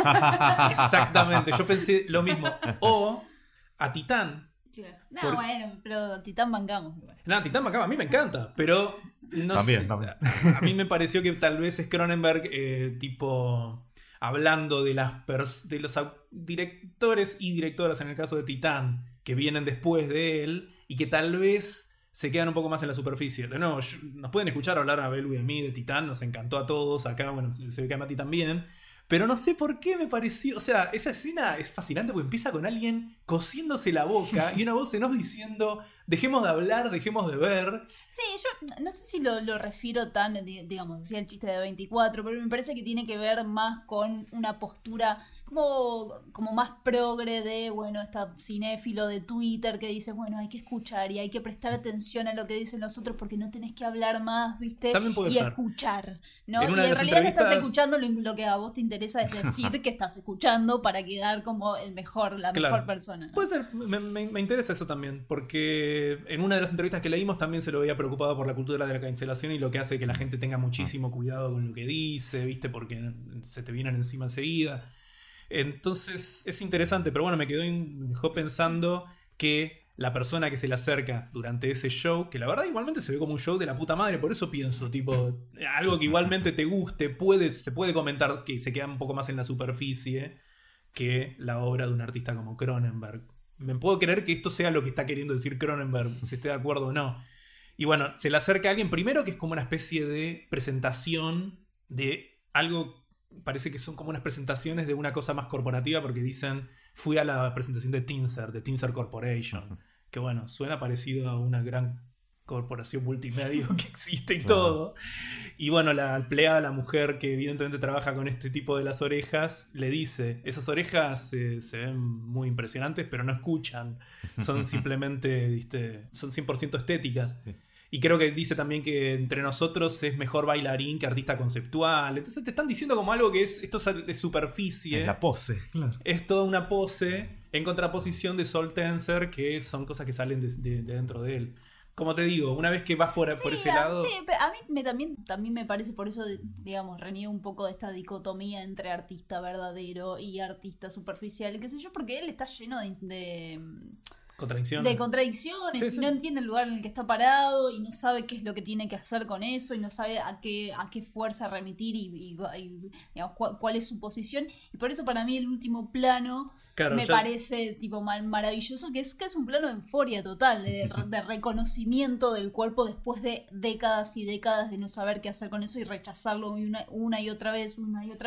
Exactamente, yo pensé lo mismo. O a Titán. No, bueno, pero Titán bancamos. No, Titán Macaba, a mí me encanta, pero no También, sé. también. A mí me pareció que tal vez es Cronenberg, tipo, hablando de de los directores y directoras, en el caso de Titán, que vienen después de él y que tal vez se quedan un poco más en la superficie. De nuevo, nos pueden escuchar hablar a Belu y a mí de Titán, nos encantó a todos. Acá, bueno, se ve que a Mati también. Pero no sé por qué me pareció... O sea, esa escena es fascinante porque empieza con alguien cosiéndose la boca y una voz en off diciendo: dejemos de hablar, dejemos de ver. Sí, yo no sé si lo refiero tan, digamos, decía el chiste de 24, pero me parece que tiene que ver más con una postura como más progre de, bueno, esta cinéfilo de Twitter que dice, bueno, hay que escuchar y hay que prestar atención a lo que dicen los otros porque no tenés que hablar más, ¿viste? También puede y ser. escuchar, ¿no? En Y una de en las realidad no estás entrevistas- escuchando lo que a vos te interesa es decir que estás escuchando para quedar como la mejor persona, ¿no? Puede ser, me interesa eso también, porque en una de las entrevistas que leímos también se lo veía preocupado por la cultura de la cancelación y lo que hace que la gente tenga muchísimo cuidado con lo que dice, ¿viste? Porque se te vienen encima enseguida. Entonces es interesante, pero bueno, me dejó pensando que la persona que se le acerca durante ese show, que la verdad igualmente se ve como un show de la puta madre, por eso pienso, tipo, algo que igualmente te guste, se puede comentar que se queda un poco más en la superficie que la obra de un artista como Cronenberg. Me puedo creer que esto sea lo que está queriendo decir Cronenberg, si estoy de acuerdo o no. Y bueno, se le acerca a alguien primero que es como una especie de presentación de algo, parece que son como unas presentaciones de una cosa más corporativa, porque dicen: fui a la presentación de Tinser Corporation, que bueno, suena parecido a una gran corporación multimedia que existe y todo. Y bueno, la empleada, la mujer que evidentemente trabaja con este tipo de las orejas, le dice: esas orejas se ven muy impresionantes, pero no escuchan. Son simplemente, ¿viste? Son 100% estéticas. Sí. Y creo que dice también que entre nosotros es mejor bailarín que artista conceptual. Entonces te están diciendo como algo que esto es de superficie. Es la pose, claro. Es toda una pose en contraposición de Soul Tenser, que son cosas que salen de dentro de él. Como te digo, una vez que vas por ese lado... Sí, pero a mí también me parece, por eso, digamos, reniego un poco de esta dicotomía entre artista verdadero y artista superficial, qué sé yo, porque él está lleno de Contradicciones. contradicciones, Sí, y sí. no entiende el lugar en el que está parado y no sabe qué es lo que tiene que hacer con eso y no sabe a qué fuerza remitir y digamos, cuál es su posición. Y por eso para mí el último plano Claro, me ya- parece tipo maravilloso, que es un plano de euforia total, de reconocimiento del cuerpo después de décadas y décadas de no saber qué hacer con eso y rechazarlo una y otra vez.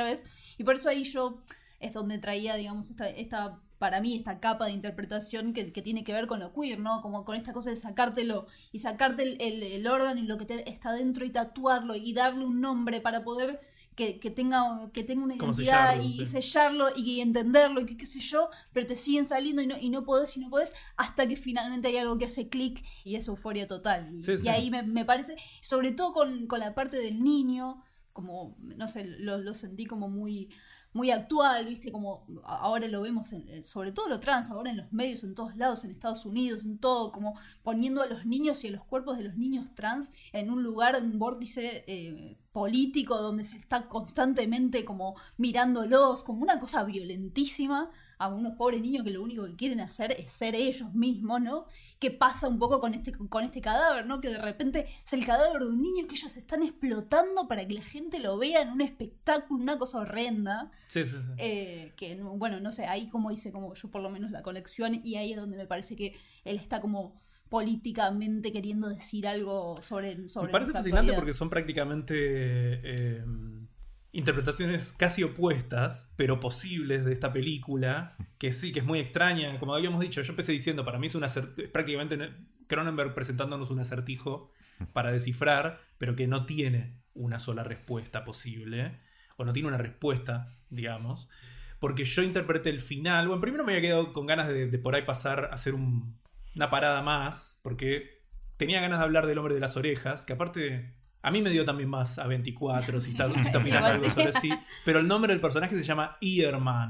Y por eso ahí yo es donde traía, digamos, esta para mí, esta capa de interpretación que tiene que ver con lo queer, ¿no? Como con esta cosa de sacártelo y sacarte el órgano y lo que está dentro y tatuarlo y darle un nombre para poder que tenga una Como identidad sellarlo, y sí. sellarlo y entenderlo y qué sé yo, pero te siguen saliendo y no podés hasta que finalmente hay algo que hace clic y es euforia total. Y, Sí, y sí. ahí me parece, sobre todo con la parte del niño, como, no sé, lo sentí como muy actual, ¿viste? Como ahora lo vemos, sobre todo lo trans, ahora en los medios, en todos lados, en Estados Unidos, en todo, como poniendo a los niños y a los cuerpos de los niños trans en un lugar, en un vórtice político donde se está constantemente como mirándolos, como una cosa violentísima a unos pobres niños que lo único que quieren hacer es ser ellos mismos, ¿no? Que pasa un poco con este cadáver, ¿no? Que de repente es el cadáver de un niño que ellos están explotando para que la gente lo vea en un espectáculo, una cosa horrenda. Sí, sí, sí. Que, bueno, no sé, ahí como hice como yo por lo menos la conexión y ahí es donde me parece que él está como políticamente queriendo decir algo sobre Me parece nuestra fascinante actualidad. porque son prácticamente interpretaciones casi opuestas, pero posibles de esta película, que sí, que es muy extraña. Como habíamos dicho, yo empecé diciendo, para mí es prácticamente Cronenberg presentándonos un acertijo para descifrar, pero que no tiene una sola respuesta posible, o no tiene una respuesta, digamos. Porque yo interpreté el final. Bueno, primero me había quedado con ganas de por ahí pasar a hacer una parada más, porque tenía ganas de hablar del hombre de las orejas, que aparte a mí me dio también más A24, si está opinando Igual algo sí. sobre sí. Pero el nombre del personaje se llama Earman,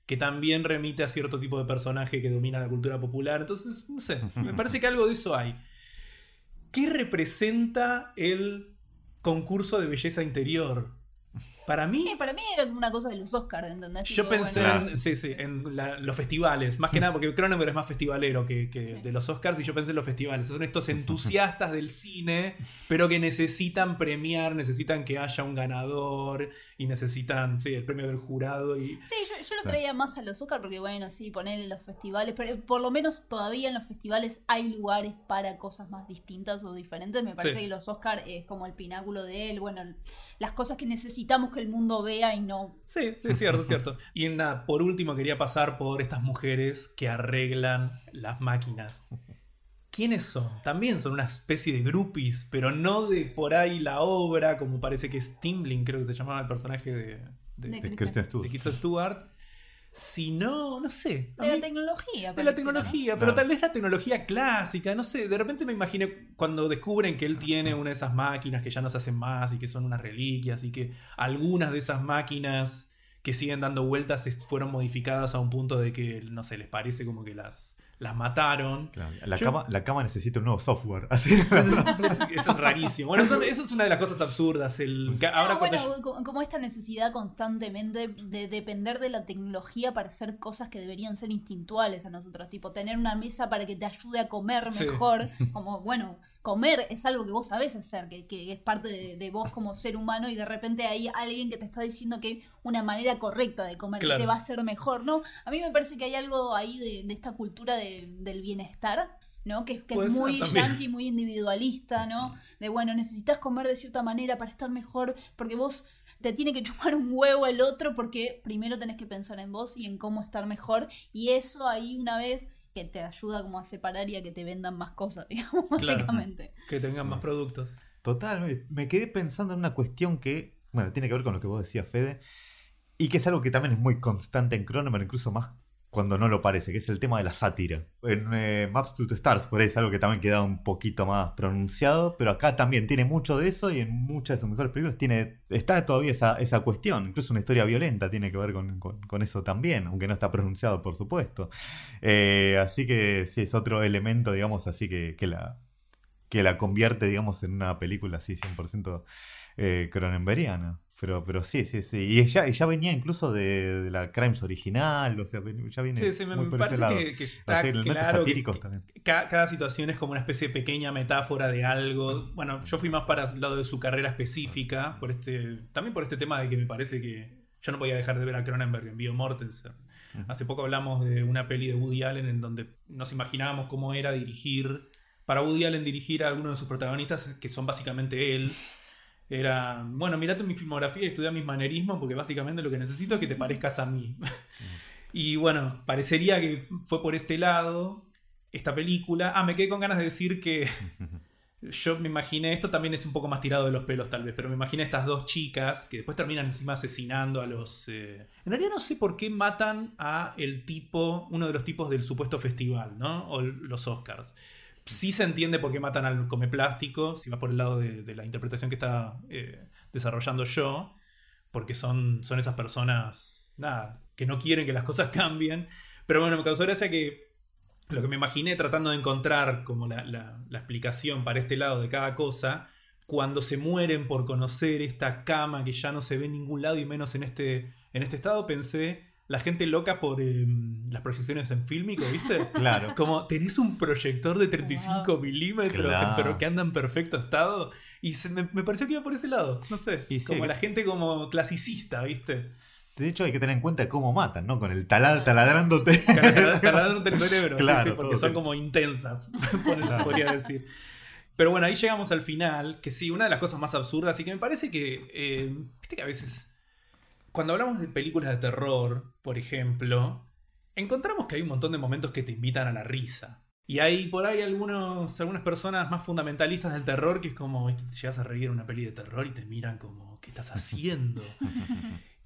que también remite a cierto tipo de personaje que domina la cultura popular. Entonces, no sé, me parece que algo de eso hay. ¿Qué representa el concurso de belleza interior? Para mí era como una cosa de los Oscars, ¿entendés? yo Tipo, pensé bueno, en los festivales, más que nada porque Cronenberg es más festivalero que Sí. de los Oscars, y yo pensé en los festivales. Son estos entusiastas del cine, pero que necesitan premiar, necesitan que haya un ganador y necesitan el premio del jurado. Y Sí, yo lo traía más a los Oscars porque, bueno, sí, poner en los festivales, pero por lo menos todavía en los festivales hay lugares para cosas más distintas o diferentes. Me parece Sí. que los Oscars es como el pináculo de él, bueno, las cosas que necesitamos que el mundo vea y no. sí, es cierto, es cierto. Y nada, por último quería pasar por estas mujeres que arreglan las máquinas. ¿Quiénes son? También son una especie de groupies, pero no de por ahí la obra, como parece que es Timlin, creo que se llamaba el personaje de De Kristen Stewart. de Kristen Stewart. Sino, no sé. a De la mí- tecnología. de la pareciera, tecnología, ¿no? pero Claro. tal vez la tecnología clásica, no sé. De repente me imaginé cuando descubren que él tiene una de esas máquinas que ya no se hacen más y que son unas reliquias y que algunas de esas máquinas que siguen dando vueltas fueron modificadas a un punto de que, no sé, les parece como que las mataron. Claro, Yo- la cama necesita un nuevo software. Así. Eso es rarísimo. Bueno, eso es una de las cosas absurdas. Ahora No, cuando bueno, como esta necesidad constantemente de depender de la tecnología para hacer cosas que deberían ser instintuales a nosotros, tipo tener una mesa para que te ayude a comer Sí. mejor, como bueno, comer es algo que vos sabés hacer, que es parte de vos como ser humano y de repente hay alguien que te está diciendo que hay una manera correcta de comer, Claro. que te va a hacer mejor, ¿no? A mí me parece que hay algo ahí de esta cultura del bienestar, ¿no? Que Puede es ser muy también. yankee, muy individualista, ¿no? De bueno, necesitas comer de cierta manera para estar mejor, porque vos te tiene que chupar un huevo el otro, porque primero tenés que pensar en vos y en cómo estar mejor, y eso ahí una vez que te ayuda como a separar y a que te vendan más cosas, digamos, Claro. básicamente. que tengan más productos. Total, me quedé pensando en una cuestión que, bueno, tiene que ver con lo que vos decías, Fede, y que es algo que también es muy constante en Cronenberg, incluso más cuando no lo parece, que es el tema de la sátira. En Maps to the Stars, por ahí es algo que también queda un poquito más pronunciado, pero acá también tiene mucho de eso y en muchas de sus mejores películas está todavía esa cuestión. Incluso una historia violenta tiene que ver con eso también, aunque no está pronunciado, por supuesto. Así que sí, es otro elemento, digamos, así que la convierte, digamos, en una película así 100% cronenberiana. Pero sí. Y ella venía incluso de la Crimes original, o sea, ya viene Sí, muy me por ese parece lado. que está Así, elementos claro satíricos que también. cada situación es como una especie de pequeña metáfora de algo. Bueno, yo fui más para el lado de su carrera específica, también por este tema de que me parece que yo no podía dejar de ver a Cronenberg en Viggo Mortensen. Hace poco hablamos de una peli de Woody Allen en donde nos imaginábamos cómo era para Woody Allen dirigir a algunos de sus protagonistas, que son básicamente él. Era, bueno, mirate mi filmografía y estudia mis manerismos porque básicamente lo que necesito es que te parezcas a mí. Y bueno, parecería que fue por este lado esta película. Me quedé con ganas de decir que yo me imaginé, esto también es un poco más tirado de los pelos tal vez, pero me imaginé estas dos chicas que después terminan encima asesinando a los... En realidad no sé por qué matan a uno de los tipos del supuesto festival, ¿no? O los Oscars. Sí se entiende por qué matan al come plástico, si vas por el lado de la interpretación que está desarrollando yo, porque son esas personas, nada, que no quieren que las cosas cambien. Pero bueno, me causó gracia que lo que me imaginé tratando de encontrar como la explicación para este lado de cada cosa, cuando se mueren por conocer esta cama que ya no se ve en ningún lado y menos en este estado, pensé... La gente loca por las proyecciones en fílmico, ¿viste? Claro. Como tenés un proyector de 35 milímetros, Claro. pero que anda en perfecto estado. Y me pareció que iba por ese lado, no sé. Y sí, como que- la gente como clasicista, ¿viste? De hecho, hay que tener en cuenta cómo matan, ¿no? Con el taladrándote. Taladrándote el cerebro, Claro, sí, porque todo son tiene- como intensas, Claro. podría decir. Pero bueno, ahí llegamos al final, que sí, una de las cosas más absurdas, y que me parece que, viste que a veces, cuando hablamos de películas de terror, por ejemplo, encontramos que hay un montón de momentos que te invitan a la risa. Y hay por ahí algunas personas más fundamentalistas del terror que es como, ¿viste? Te llegas a reír en una peli de terror y te miran como, ¿qué estás haciendo?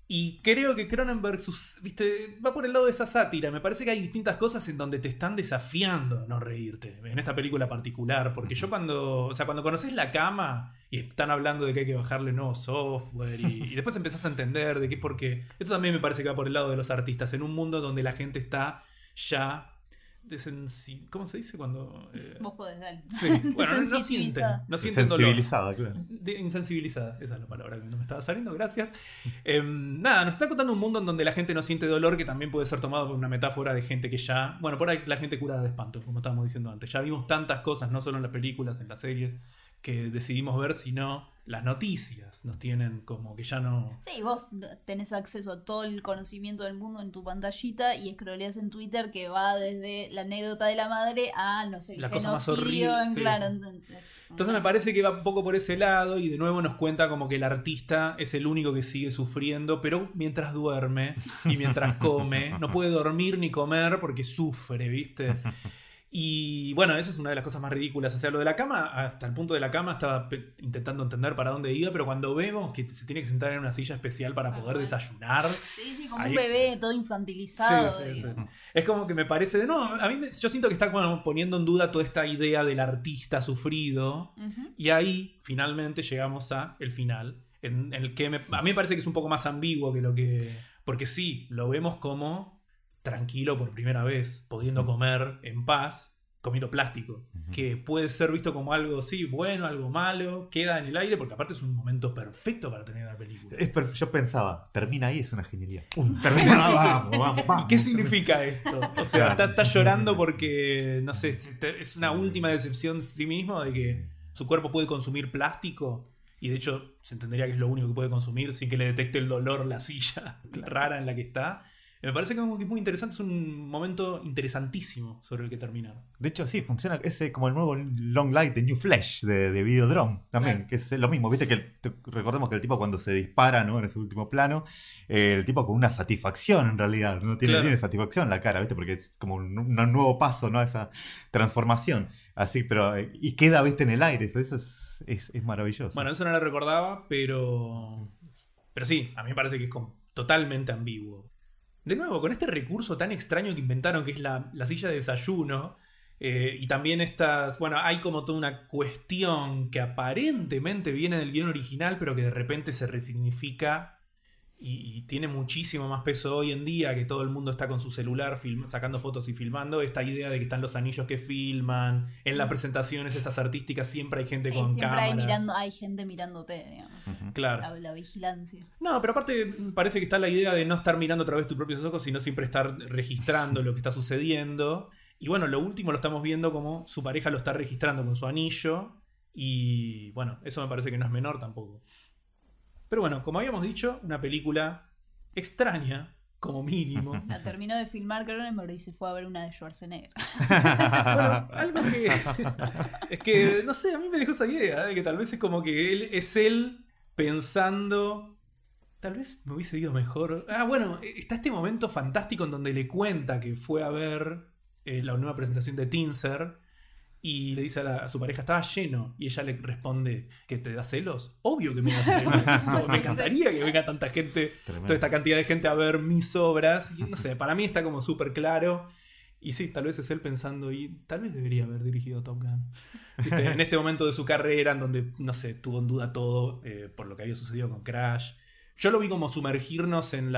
Y creo que Cronenberg viste, va por el lado de esa sátira. Me parece que hay distintas cosas en donde te están desafiando a no reírte. En esta película particular. Porque yo cuando conoces La Cama y están hablando de que hay que bajarle nuevo software y después empezás a entender de qué, porque esto también me parece que va por el lado de los artistas. En un mundo donde la gente está ya... ¿Cómo se dice cuando...? Vos podés, dale. Sí, bueno, no sienten dolor. Sensibilizada, claro. Insensibilizada, esa es la palabra que no me estaba saliendo, gracias. Nada, nos está contando un mundo en donde la gente no siente dolor, que también puede ser tomado por una metáfora de gente que ya... Bueno, por ahí la gente curada de espanto, como estábamos diciendo antes. Ya vimos tantas cosas, no solo en las películas, en las series, que decidimos ver, sino las noticias nos tienen como que ya no... Sí, vos tenés acceso a todo el conocimiento del mundo en tu pantallita y scrolleas en Twitter que va desde la anécdota de la madre a, no sé, el La cosa más genocidio, horrible, sí. claro. Entonces me parece que va un poco por ese lado y de nuevo nos cuenta como que el artista es el único que sigue sufriendo, pero mientras duerme y mientras come, no puede dormir ni comer porque sufre, ¿viste? Y bueno, esa es una de las cosas más ridículas. O sea, lo de la cama, hasta el punto de la cama estaba intentando entender para dónde iba, pero cuando vemos que se tiene que sentar en una silla especial para poder desayunar... Sí, como ahí... un bebé todo infantilizado. Sí. Es como que me parece... No, a mí yo siento que está como poniendo en duda toda esta idea del artista sufrido. Uh-huh. Y ahí finalmente llegamos a el final, en el que a mí me parece que es un poco más ambiguo que lo que... Porque sí, lo vemos como... tranquilo por primera vez, pudiendo comer en paz, comiendo plástico, que puede ser visto como algo, sí, bueno, algo malo, queda en el aire, porque aparte es un momento perfecto para tener la película. Yo pensaba, termina ahí, es una genialidad. Termina, vamos. ¿Y qué significa esto? O sea, está llorando porque, no sé, es una última decepción de sí mismo de que su cuerpo puede consumir plástico. Y de hecho, se entendería que es lo único que puede consumir sin que le detecte el dolor la silla rara en la que está. Me parece como que es muy interesante, es un momento interesantísimo sobre el que terminar. De hecho, sí, funciona como el nuevo Long Light de New Flash de Videodrome también, claro. Que es lo mismo. Viste que recordemos que el tipo cuando se dispara, ¿no? En ese último plano, el tipo con una satisfacción en realidad, no tiene satisfacción en la cara, ¿viste? Porque es como un nuevo paso, ¿no? Esa transformación. Así, pero y queda, ¿viste? En el aire, eso es maravilloso. Bueno, eso no lo recordaba, pero sí, a mí me parece que es totalmente ambiguo. De nuevo, con este recurso tan extraño que inventaron, que es la silla de desayuno, y también hay como toda una cuestión que aparentemente viene del guión original, pero que de repente se resignifica y tiene muchísimo más peso hoy en día, que todo el mundo está con su celular sacando fotos y filmando. Esta idea de que están los anillos que filman, en las presentaciones estas artísticas siempre hay gente con siempre cámaras. Hay gente mirándote, digamos. Uh-huh. Claro. La vigilancia. No, pero aparte parece que está la idea de no estar mirando a través de tus propios ojos, sino siempre estar registrando lo que está sucediendo. Y bueno, lo último lo estamos viendo como su pareja lo está registrando con su anillo. Y bueno, eso me parece que no es menor tampoco. Pero bueno, como habíamos dicho, una película extraña, como mínimo. La terminó de filmar Cronenberg y se fue a ver una de Schwarzenegger. Bueno, algo que... es que, no sé, a mí me dejó esa idea, de que tal vez es como que él pensando... Tal vez me hubiese ido mejor. Bueno, está este momento fantástico en donde le cuenta que fue a ver la nueva presentación de Tinser. Y le dice a su pareja, estaba lleno. Y ella le responde, ¿que te da celos? Obvio que me da celos. Me encantaría que venga tanta gente, toda esta cantidad de gente a ver mis obras. Y no sé, para mí está como súper claro. Y sí, tal vez es él pensando, y tal vez debería haber dirigido Top Gun. ¿Viste? En este momento de su carrera, en donde, no sé, tuvo en duda todo por lo que había sucedido con Crash. Yo lo vi como sumergirnos en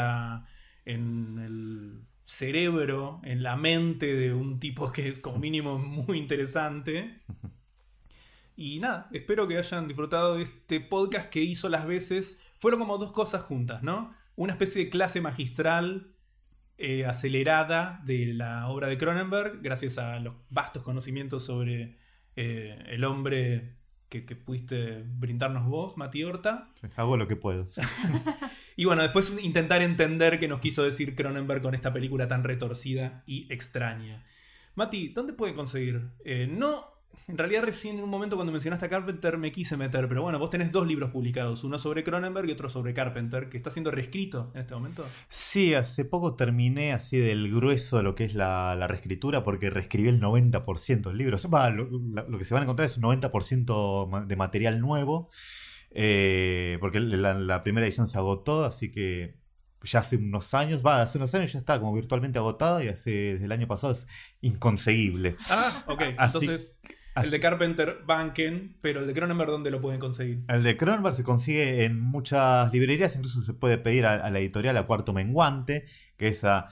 el cerebro, en la mente de un tipo que es como mínimo muy interesante. Y nada, espero que hayan disfrutado de este podcast que hizo las veces. Fueron como dos cosas juntas, ¿no? Una especie de clase magistral acelerada de la obra de Cronenberg, gracias a los vastos conocimientos sobre el hombre que pudiste brindarnos vos, Mati Horta. Hago lo que puedo. Y bueno, después intentar entender qué nos quiso decir Cronenberg con esta película tan retorcida y extraña. Mati, ¿dónde puede conseguir? En realidad recién en un momento cuando mencionaste a Carpenter me quise meter, pero bueno, vos tenés 2 libros publicados, uno sobre Cronenberg y otro sobre Carpenter, que está siendo reescrito en este momento. Sí, hace poco terminé así del grueso de lo que es la reescritura, porque reescribí el 90% del libro. O sea, lo que se van a encontrar es un 90% de material nuevo, porque la primera edición se agotó, así que ya hace unos años ya está como virtualmente agotada y desde el año pasado es inconseguible. Ah, ok. Entonces, el de Carpenter banquen, pero el de Cronenberg, ¿dónde lo pueden conseguir? El de Cronenberg se consigue en muchas librerías, incluso se puede pedir a la editorial a Cuarto Menguante, que es a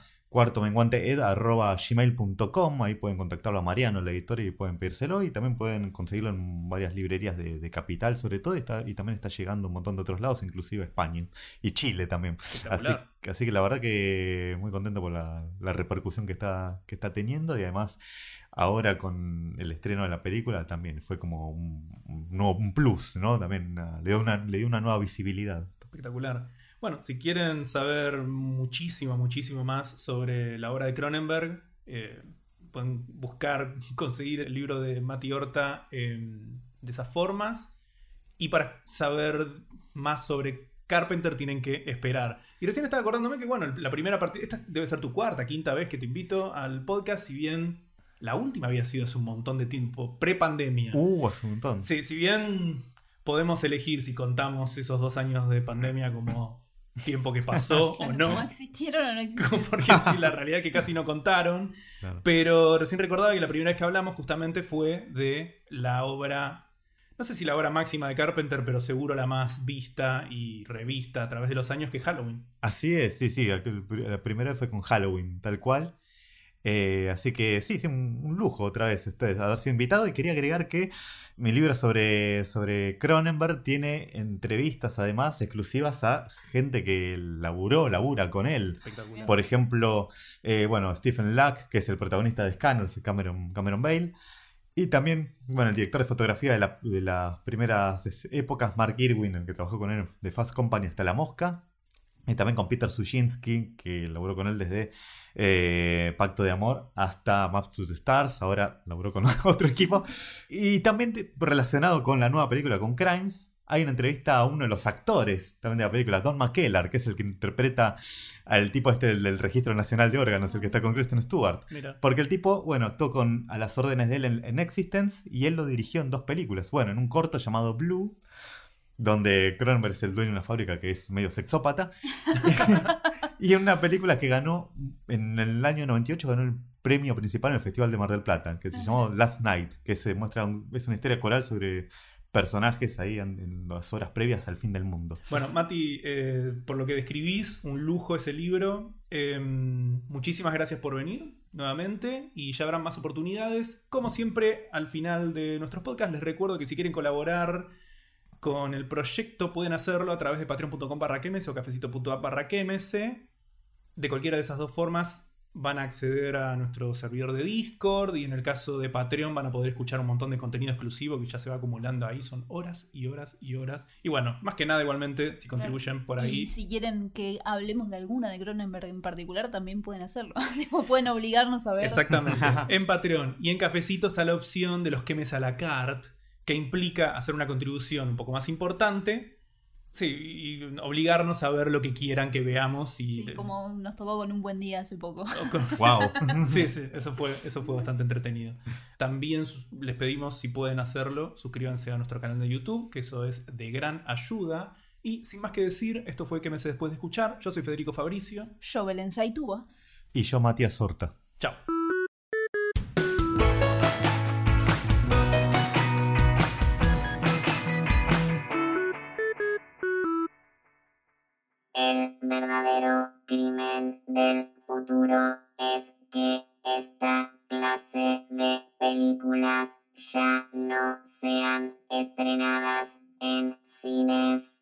cuartomenguanteed@gmail.com. Ahí pueden contactarlo a Mariano, la editora, y pueden pedírselo. Y también pueden conseguirlo en varias librerías de Capital, sobre todo. Y también está llegando a un montón de otros lados, inclusive a España y Chile también. Así que la verdad que muy contento por la repercusión que está teniendo. Y además, ahora con el estreno de la película también fue como un plus, ¿no? También le dio una nueva visibilidad. Espectacular. Bueno, si quieren saber muchísimo más sobre la obra de Cronenberg, pueden conseguir el libro de Mati Horta de esas formas. Y para saber más sobre Carpenter tienen que esperar. Y recién estaba acordándome que, bueno, la primera partida, esta debe ser tu quinta vez que te invito al podcast, si bien la última había sido hace un montón de tiempo, pre-pandemia. Hace un montón. Sí, si bien podemos elegir si contamos esos 2 años de pandemia como tiempo que pasó claro, o no. ¿No existieron o no existieron? Porque sí, la realidad es que casi no contaron. Claro. Pero recién recordaba que la primera vez que hablamos justamente fue de la obra, no sé si la obra máxima de Carpenter, pero seguro la más vista y revista a través de los años, que es Halloween. Así es, sí. La primera fue con Halloween, tal cual. Así que sí, un lujo otra vez haber sido invitado. Y quería agregar que mi libro sobre Cronenberg tiene entrevistas además exclusivas a gente que labura con él. Espectacular. Por ejemplo, Stephen Lack, que es el protagonista de Scanners, Cameron Bale. Y también, el director de fotografía de las primeras épocas, Mark Irwin, el que trabajó con él de Fast Company hasta La Mosca. Y también con Peter Sushinsky, que laburó con él desde Pacto de Amor hasta Maps to the Stars. Ahora laburó con otro equipo. Y también relacionado con la nueva película, con Crimes, hay una entrevista a uno de los actores también de la película, Don McKellar, que es el que interpreta al tipo del Registro Nacional de Órganos, el que está con Kristen Stewart. Mira. Porque el tipo, actuó a las órdenes de él en Existence, y él lo dirigió en 2 películas. En un corto llamado Blue, donde Cronenberg es el dueño de una fábrica que es medio sexópata. Y en una película que ganó, en el año 98, ganó el premio principal en el Festival de Mar del Plata, que se llamó Last Night, que es una historia coral sobre personajes ahí en las horas previas al fin del mundo. Bueno, Mati, por lo que describís, un lujo ese libro. Muchísimas gracias por venir nuevamente y ya habrán más oportunidades. Como siempre, al final de nuestros podcasts les recuerdo que si quieren colaborar con el proyecto pueden hacerlo a través de patreon.com/quemes o cafecito.app/quemes. De cualquiera de esas 2 formas van a acceder a nuestro servidor de Discord, y en el caso de Patreon van a poder escuchar un montón de contenido exclusivo que ya se va acumulando ahí. Son horas y horas y horas. Y bueno, más que nada igualmente, si contribuyen por ahí. Y si quieren que hablemos de alguna de Cronenberg en particular, también pueden hacerlo. Pueden obligarnos a ver. Exactamente. En Patreon y en Cafecito está la opción de los quemes a la carte, que implica hacer una contribución un poco más importante. Sí, y obligarnos a ver lo que quieran que veamos. Y sí, como nos tocó con Un Buen Día hace poco. ¡Wow! Sí, eso fue bastante entretenido. También les pedimos, si pueden hacerlo, suscríbanse a nuestro canal de YouTube, que eso es de gran ayuda. Y sin más que decir, esto fue Que Meses Después de Escuchar. Yo soy Federico Fabricio. Yo, Belén Saitúa. Y yo, Matías Horta. Chao. El verdadero crimen del futuro es que esta clase de películas ya no sean estrenadas en cines.